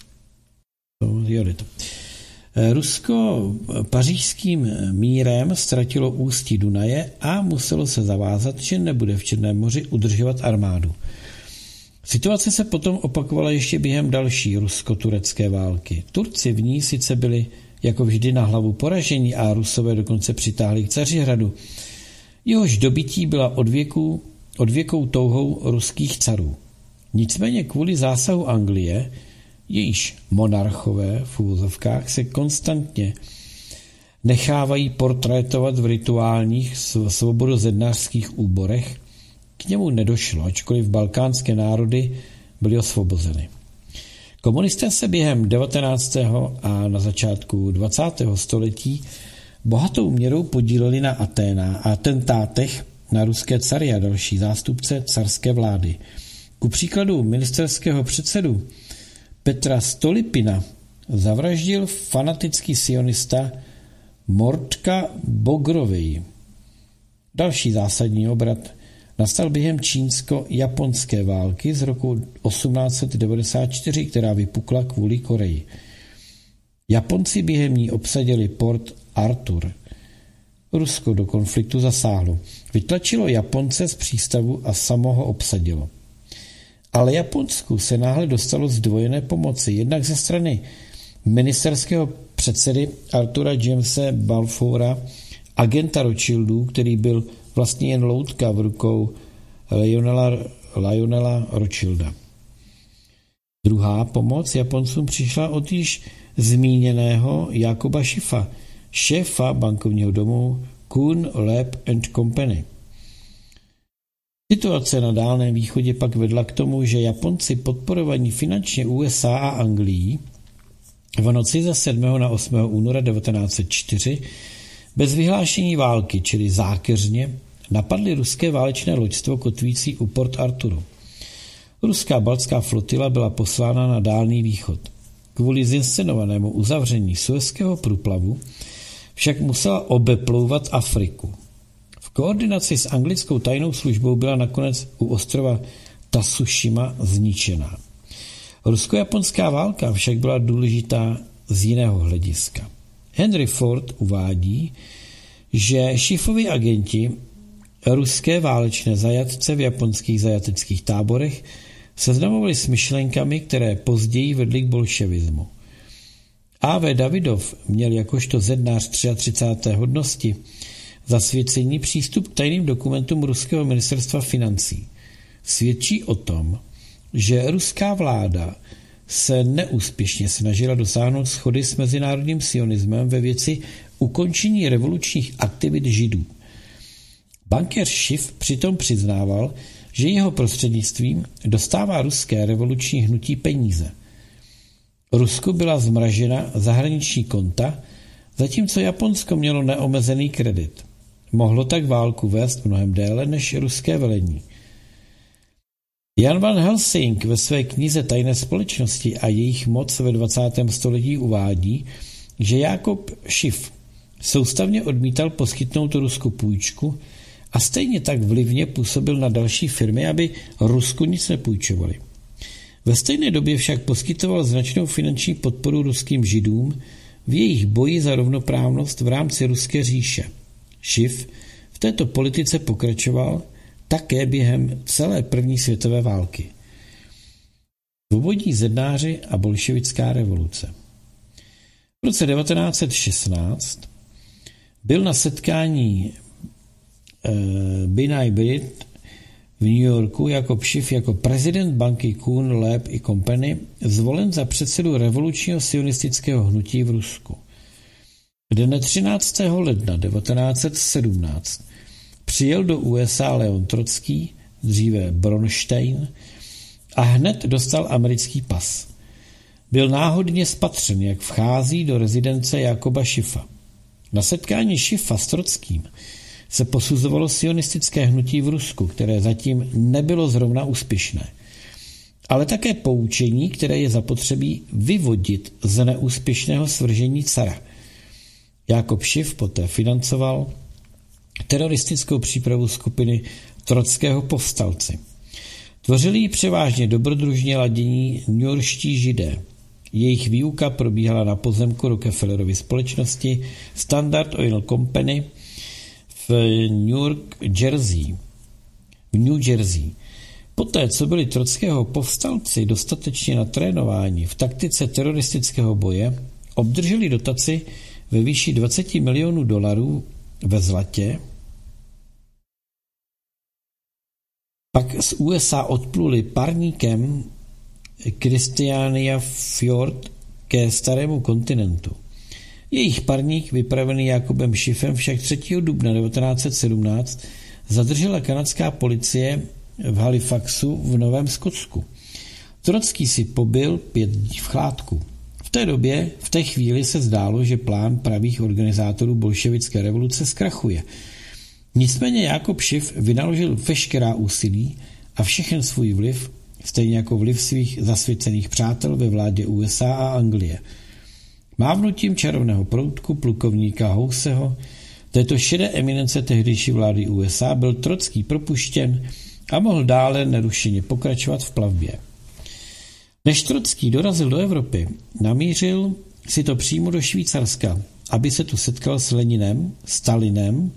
pařížským mírem ztratilo ústí Dunaje a muselo se zavázat, že nebude v Černém moři udržovat armádu. Situace se potom opakovala ještě během další rusko-turecké války. Turci v ní sice byli jako vždy na hlavu poražení a Rusové dokonce přitáhli k Cařihradu. Jehož dobytí byla odvěkou touhou ruských carů. Nicméně kvůli zásahu Anglie, jejíž monarchové v úvozovkách se konstantně nechávají portrétovat v rituálních svobodozednářských úborech, k němu nedošlo, ačkoliv balkánské národy byly osvobozeny. Komunisté se během 19. a na začátku 20. století bohatou měrou podíleli na atentátech na ruské cary a další zástupce carské vlády. Ku příkladu ministerského předsedu Petra Stolypina zavraždil fanatický sionista Mordka Bogrovej. Další zásadní obrat nastal během čínsko-japonské války z roku 1894, která vypukla kvůli Koreji. Japonci během ní obsadili Port Arthur. Rusko do konfliktu zasáhlo. Vytlačilo Japonce z přístavu a samo ho obsadilo. Ale Japonsku se náhle dostalo zdvojené pomoci, jednak ze strany ministerského předsedy Artura Jamese Balfoura, agenta Rothschildů, který byl vlastně jen loutka v rukou Lionela Rothschilda. Druhá pomoc Japoncům přišla od již zmíněného Jakoba Schiffa, šéfa bankovního domu Kuhn, Loeb & Company. Situace na Dálném východě pak vedla k tomu, že Japonci podporovaní finančně USA a Anglií v noci ze 7. na 8. února 1904 bez vyhlášení války, čili zákeřně, napadli ruské válečné loďstvo kotvící u Port Arthuru. Ruská baltská flotila byla poslána na Dálný východ. Kvůli zinscenovanému uzavření Suezského průplavu však musela obeplouvat Afriku. V koordinaci s anglickou tajnou službou byla nakonec u ostrova Tasushima zničená. Rusko-japonská válka však byla důležitá z jiného hlediska. Henry Ford uvádí, že Schiffovi agenti ruské válečné zajatce v japonských zajateckých táborech seznamovali s myšlenkami, které později vedly k bolševismu. A.V. Davidov měl jakožto zednář 33. hodnosti zasvěcení přístup k tajným dokumentům ruského ministerstva financí. Svědčí o tom, že ruská vláda se neúspěšně snažila dosáhnout shody s mezinárodním sionismem ve věci ukončení revolučních aktivit Židů. Bankéř Schiff přitom přiznával, že jeho prostřednictvím dostává ruské revoluční hnutí peníze. Rusku byla zmražena zahraniční konta, zatímco Japonsko mělo neomezený kredit. Mohlo tak válku vést mnohem déle než ruské velení. Jan van Helsing ve své knize Tajné společnosti a jejich moc ve 20. století uvádí, že Jakob Schiff soustavně odmítal poskytnout Rusku půjčku a stejně tak vlivně působil na další firmy, aby Rusku nic nepůjčovali. Ve stejné době však poskytoval značnou finanční podporu ruským Židům v jejich boji za rovnoprávnost v rámci ruské říše. Schiff v této politice pokračoval také během celé první světové války. Svobodní zednáři a bolševická revoluce. V roce 1916 byl na setkání Binai Brit v New Yorku Jakob Schiff jako prezident banky Kuhn, Loeb & Company zvolen za předsedu revolučního sionistického hnutí v Rusku. Dne 13. ledna 1917 přijel do USA Leon Trocký, dříve Bronstein, a hned dostal americký pas. Byl náhodně spatřen, jak vchází do rezidence Jakoba Schiffa. Na setkání Schiffa s Trockým se posuzovalo sionistické hnutí v Rusku, které zatím nebylo zrovna úspěšné, ale také poučení, které je zapotřebí vyvodit z neúspěšného svržení cara. Jakob Schiff poté financoval teroristickou přípravu skupiny Trockého povstalci. Tvořili ji převážně dobrodružně ladění newyorští Židé. Jejich výuka probíhala na pozemku Rockefellerovy společnosti Standard Oil Company v New Jersey. Poté, co byli Trockého povstalci dostatečně natrénováni v taktice teroristického boje, obdrželi dotaci ve výši $20 milionů ve zlatě, pak z USA odpluli parníkem Christiania Fjord ke starému kontinentu. Jejich parník, vypravený Jakobem Schiffem, však 3. dubna 1917 zadržela kanadská policie v Halifaxu v Novém Skotsku. Trocký si pobyl 5 dní v chládku. V té chvíli se zdálo, že plán pravých organizátorů bolševické revoluce zkrachuje. Nicméně Jakob Schiff vynaložil veškerá úsilí a všechen svůj vliv, stejně jako vliv svých zasvěcených přátel ve vládě USA a Anglie. Mávnutím čarovného proutku plukovníka Househo, této šedé eminence tehdejší vlády USA, byl Trocký propuštěn a mohl dále nerušeně pokračovat v plavbě. Než Trocký dorazil do Evropy, namířil si to přímo do Švýcarska, aby se tu setkal s Leninem, Stalinem,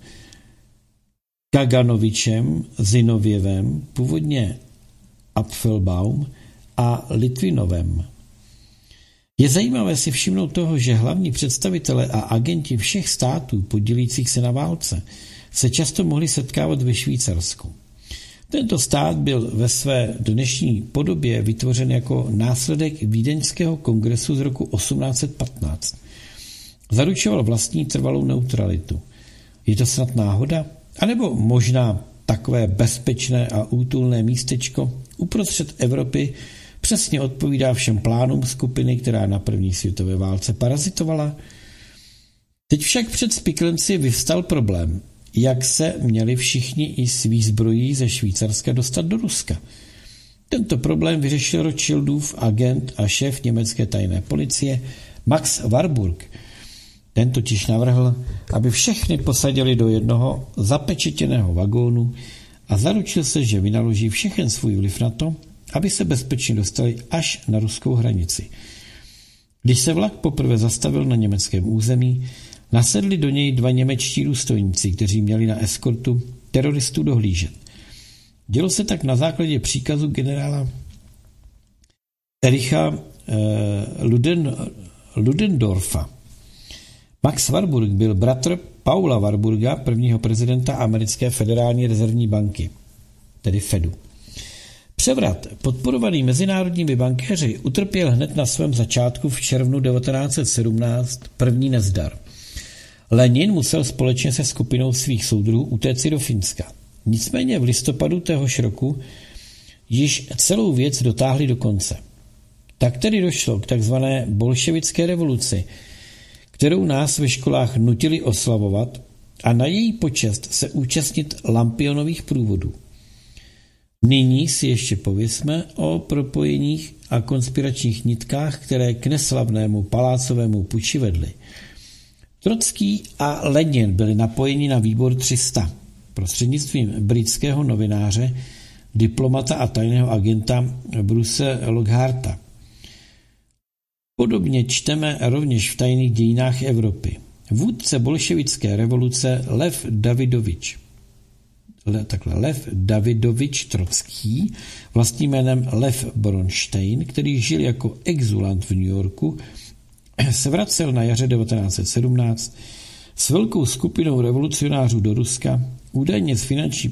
Kaganovičem, Zinověvem, původně Apfelbaum a Litvinovem. Je zajímavé si všimnout toho, že hlavní představitelé a agenti všech států podílících se na válce se často mohli setkávat ve Švýcarsku. Tento stát byl ve své dnešní podobě vytvořen jako následek Vídeňského kongresu z roku 1815. Zaručoval vlastní trvalou neutralitu. Je to snad náhoda? A nebo možná takové bezpečné a útulné místečko uprostřed Evropy přesně odpovídá všem plánům skupiny, která na první světové válce parazitovala? Teď však před spiklenci vyvstal problém, jak se měli všichni i s výzbrojí ze Švýcarska dostat do Ruska. Tento problém vyřešil Rothschildův agent a šéf německé tajné policie Max Warburg. Ten totiž navrhl, aby všechny posadili do jednoho zapečetěného vagónu a zaručil se, že vynaloží všechen svůj vliv na to, aby se bezpečně dostali až na ruskou hranici. Když se vlak poprvé zastavil na německém území, nasedli do něj 2 němečtí důstojníci, kteří měli na eskortu teroristů dohlížet. Dělo se tak na základě příkazu generála Ericha Ludendorfa. Max Warburg byl bratr Paula Warburga, prvního prezidenta americké federální rezervní banky, tedy Fedu. Převrat, podporovaný mezinárodními bankéři, utrpěl hned na svém začátku v červnu 1917 první nezdar. Lenin musel společně se skupinou svých soudruhů utéci do Finska. Nicméně v listopadu téhož roku již celou věc dotáhli do konce. Tak tedy došlo k takzvané bolševické revoluci, kterou nás ve školách nutili oslavovat a na její počest se účastnit lampionových průvodů. Nyní si ještě pověsme o propojeních a konspiračních nitkách, které k neslavnému palácovému puči vedly. Trocký a Lenin byli napojeni na výbor 300 prostřednictvím britského novináře, diplomata a tajného agenta Bruce Lockharta. Podobně čteme rovněž v tajných dějinách Evropy. Vůdce bolševické revoluce Lev Davidovič Trocký, vlastním jménem Lev Bronstein, který žil jako exulant v New Yorku, se vracel na jaře 1917 s velkou skupinou revolucionářů do Ruska, údajně s finanční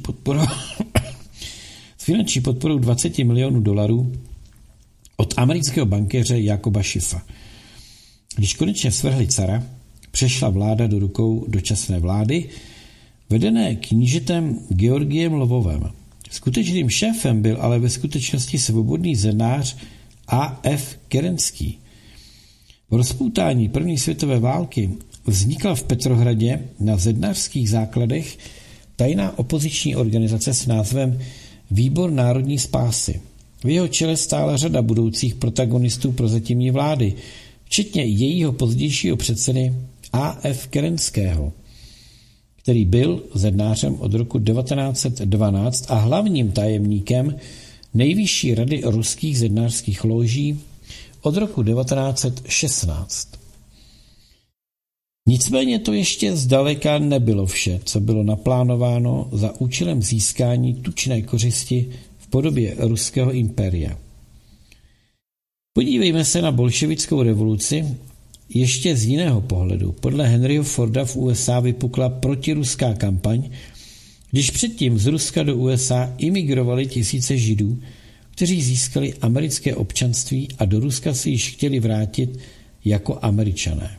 podporou $20 milionů od amerického bankéře Jakoba Schiffa. Když konečně svrhli cara, přešla vláda do rukou dočasné vlády, vedené knížetem Georgiem Lvovem. Skutečným šéfem byl ale ve skutečnosti svobodný zednář A.F. Kerenský. V rozpoutání první světové války vznikla v Petrohradě na zednářských základech tajná opoziční organizace s názvem Výbor národní spásy. V jeho čele stála řada budoucích protagonistů prozatímní vlády, včetně jejího pozdějšího předsedy A.F. Kerenského, který byl zednářem od roku 1912 a hlavním tajemníkem Nejvyšší rady ruských zednářských lóží od roku 1916. Nicméně to ještě zdaleka nebylo vše, co bylo naplánováno za účelem získání tučné kořisti v podobě ruského impéria. Podívejme se na bolševickou revoluci ještě z jiného pohledu. Podle Henryho Forda v USA vypukla protiruská kampaň, když předtím z Ruska do USA imigrovali tisíce Židů, kteří získali americké občanství a do Ruska si již chtěli vrátit jako Američané.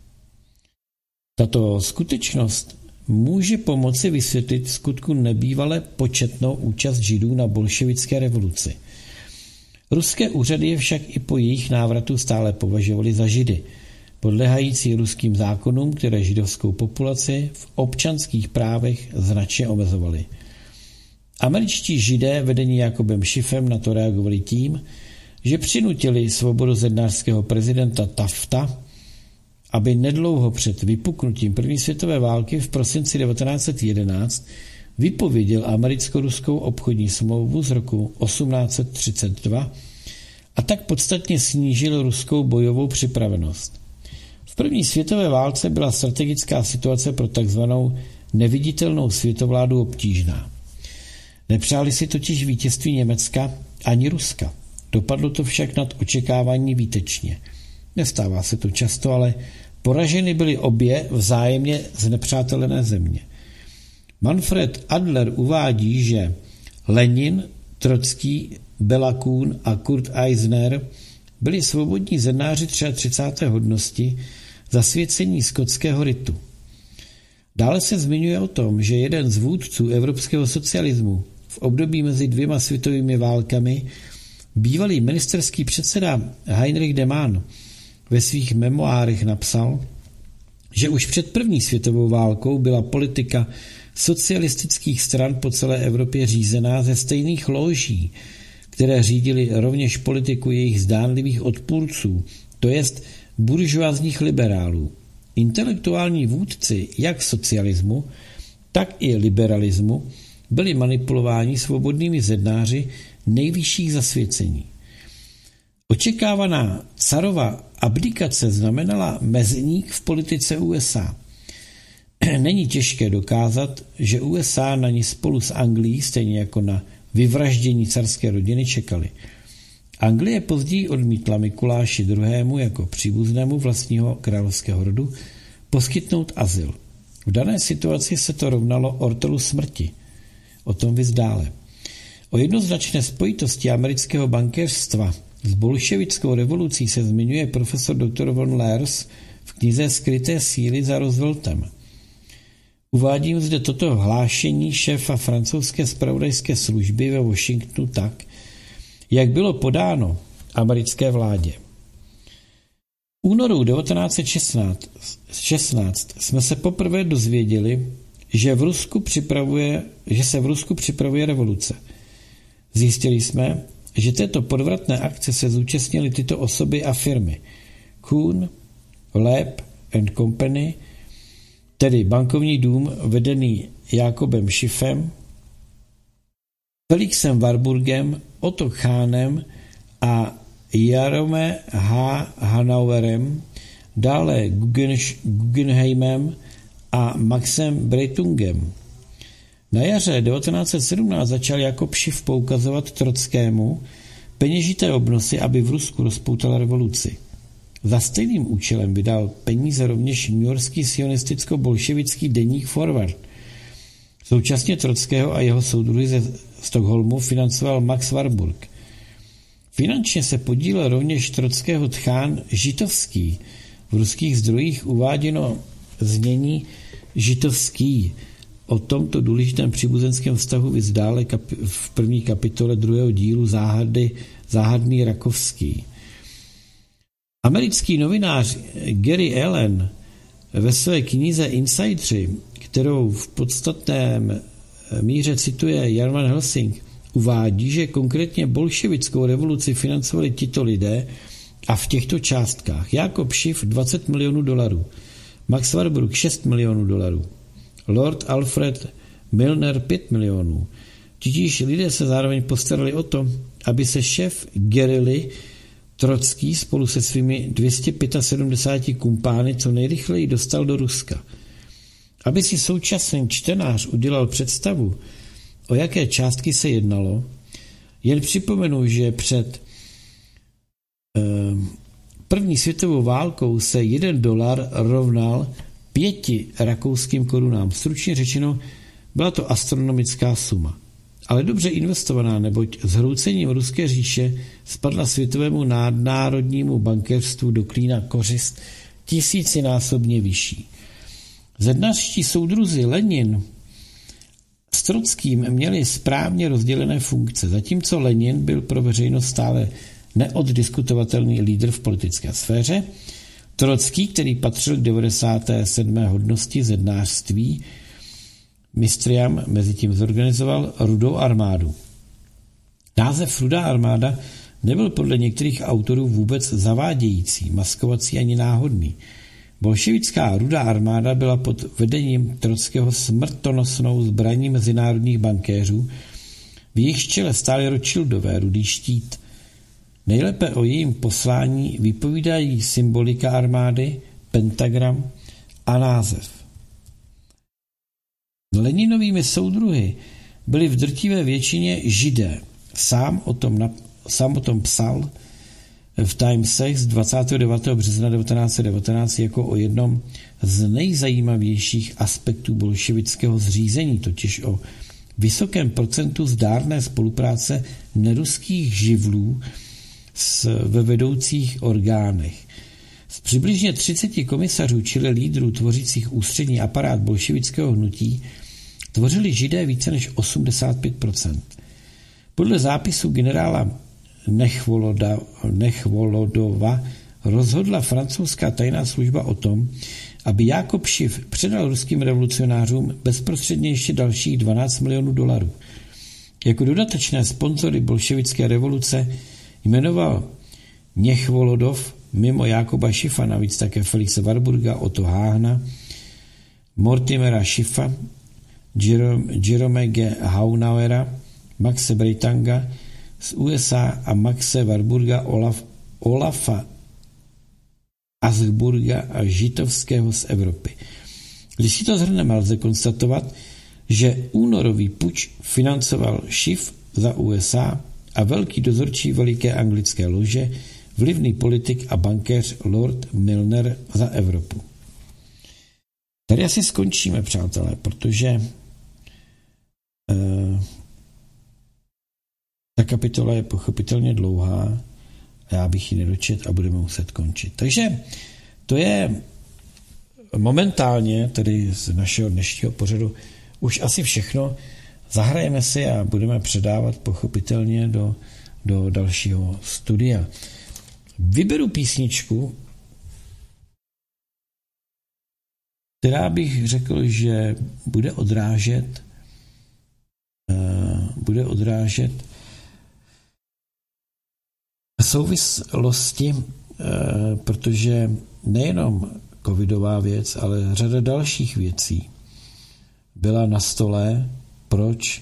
Tato skutečnost může pomoci vysvětlit skutku nebývale početnou účast Židů na bolševické revoluci. Ruské úřady je však i po jejich návratu stále považovali za Židy, podléhající ruským zákonům, které židovskou populaci v občanských právech značně omezovaly. Američtí Židé vedení Jakobem Schiffem na to reagovali tím, že přinutili svobodozednářského prezidenta Tafta, aby nedlouho před vypuknutím první světové války v prosinci 1911 vypověděl americko-ruskou obchodní smlouvu z roku 1832 a tak podstatně snížil ruskou bojovou připravenost. V první světové válce byla strategická situace pro takzvanou neviditelnou světovládu obtížná. Nepřáli si totiž vítězství Německa ani Ruska. Dopadlo to však nad očekávání výtečně. Nestává se to často, ale poraženy byly obě vzájemně znepřátelené země. Manfred Adler uvádí, že Lenin, Trocký, Bela Kun a Kurt Eisner byli svobodní zednáři 33. hodnosti zasvěcení skotského ritu. Dále se zmiňuje o tom, že jeden z vůdců evropského socialismu v období mezi dvěma světovými válkami, bývalý ministerský předseda Heinrich Demann, ve svých memoárech napsal, že už před první světovou válkou byla politika socialistických stran po celé Evropě řízená ze stejných lóží, které řídily rovněž politiku jejich zdánlivých odpůrců, to jest buržoazních liberálů. Intelektuální vůdci jak socialismu, tak i liberalismu byli manipulováni svobodnými zednáři nejvyšších zasvěcení. Očekávaná carova abdikace znamenala mezník v politice USA. Není těžké dokázat, že USA na ní spolu s Anglií, stejně jako na vyvraždění carské rodiny, čekali. Anglie později odmítla Mikuláši II. Jako příbuznému vlastního královského rodu poskytnout azyl. V dané situaci se to rovnalo ortelu smrti. O tom viz dále. O jednoznačné spojitosti amerického bankéřstva s bolševickou revolucí se zmiňuje profesor dr. von Leers v knize Skryté síly za Rooseveltem. Uvádím zde toto hlášení šéfa francouzské zpravodajské služby ve Washingtonu tak, jak bylo podáno americké vládě. V únoru 1916 jsme se poprvé dozvěděli, že se v Rusku připravuje revoluce. Zjistili jsme, že této podvratné akce se zúčastnily tyto osoby a firmy Kuhn, Loeb and Company, tedy bankovní dům vedený Jakobem Schiffem, Felixem Warburgem, Otto Kahnem a Jerome H. Hanauerem, dále Guggenheimem a Maxem Breitungem. Na jaře 1917 začal Jakob Schiff poukazovat Trockému peněžité obnosy, aby v Rusku rozpoutal revoluci. Za stejným účelem vydal peníze rovněž newyorský sionisticko-bolševický deník Forward. Současně Trockého a jeho soudruhy ze Stockholmu financoval Max Warburg. Finančně se podílel rovněž Trockého tchán Žitovský. V ruských zdrojích uváděno znění Žitovský. O tomto důležitém příbuzenském vztahu viz dále v první kapitole druhého dílu Záhadný Rakovský. Americký novinář Gary Allen ve své knize Insidři, kterou v podstatném míře cituje Jarman Helsing, uvádí, že konkrétně bolševickou revoluci financovali tito lidé a v těchto částkách: Jakob Schiff $20 milionů, Max Warburg $6 milionů, Lord Alfred Milner $5 milionů. Titíž lidé se zároveň postarali o to, aby se šéf gerily Trocký spolu se svými 275 kumpány co nejrychleji dostal do Ruska. Aby si současný čtenář udělal představu, o jaké částky se jednalo, Jen připomenu, že před první světovou válkou se $1 rovnal 5 rakouským korunám. Stručně řečeno, byla to astronomická suma. Ale dobře investovaná, neboť zhroucením ruské říše spadla světovému nadnárodnímu bankéřstvu do klína kořist 1000násobně vyšší. Zednařští soudruzi Lenin s Trockým měli správně rozdělené funkce, zatímco Lenin byl pro veřejnost stále neoddiskutovatelný lídr v politické sféře, Trocký, který patřil k 97. hodnosti zednářství, Mistriam mezitím zorganizoval Rudou armádu. Název Rudá armáda nebyl podle některých autorů vůbec zavádějící, maskovací ani náhodný. Bolševická Rudá armáda byla pod vedením Trockého smrtonosnou zbraní mezinárodních bankéřů, v jejich čele stály Rothschildové, Rudý štít. Nejlépe o jejím poslání vypovídají symbolika armády, pentagram a název. Leninovými soudruhy byli v drtivé většině Židé. Sám o tom psal v Timesech z 29. března 1919 jako o jednom z nejzajímavějších aspektů bolševického zřízení, totiž o vysokém procentu zdárné spolupráce neruských živlů ve vedoucích orgánech. Z přibližně 30 komisařů, čili lídrů tvořících ústřední aparát bolševického hnutí, tvořili Židé více než 85%. Podle zápisu generála Nechvolodova rozhodla francouzská tajná služba o tom, aby Jákob Schiff předal ruským revolucionářům bezprostředně ještě dalších $12 milionů. Jako dodatečné sponzory bolševické revoluce jmenoval Nechvolodov mimo Jákoba Schiffa navíc také Felixe Warburga, Otto Hahna, Mortimera Schiffa, Jerome G. Haunauera, Maxe Breitanga z USA a Maxe Warburga, Olafa Asburga a Žitovského z Evropy. Když si to shrneme, lze konstatovat, že únorový puč financoval Schiff za USA a velký dozorčí veliké anglické lože, vlivný politik a bankéř Lord Milner za Evropu. Tady asi skončíme, přátelé, protože ta kapitola je pochopitelně dlouhá a já bych ji nedočet a budeme muset končit. Takže to je momentálně, tedy z našeho dnešního pořadu, už asi všechno. Zahrajeme si a budeme předávat pochopitelně do dalšího studia. Vyberu písničku, která bych řekl, že bude odrážet souvislosti, protože nejenom covidová věc, ale řada dalších věcí byla na stole, proč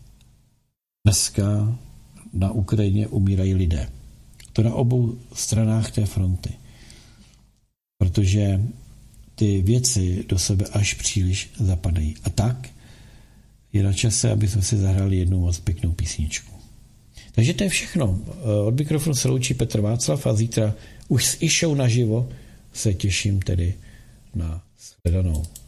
dneska na Ukrajině umírají lidé. To na obou stranách té fronty. Protože ty věci do sebe až příliš zapadají. A tak je na čase, aby jsme si zahrali jednu moc pěknou písničku. Takže to je všechno. Od mikrofonu se loučí Petr Václav a zítra už s Išou naživo se těším tedy na shledanou.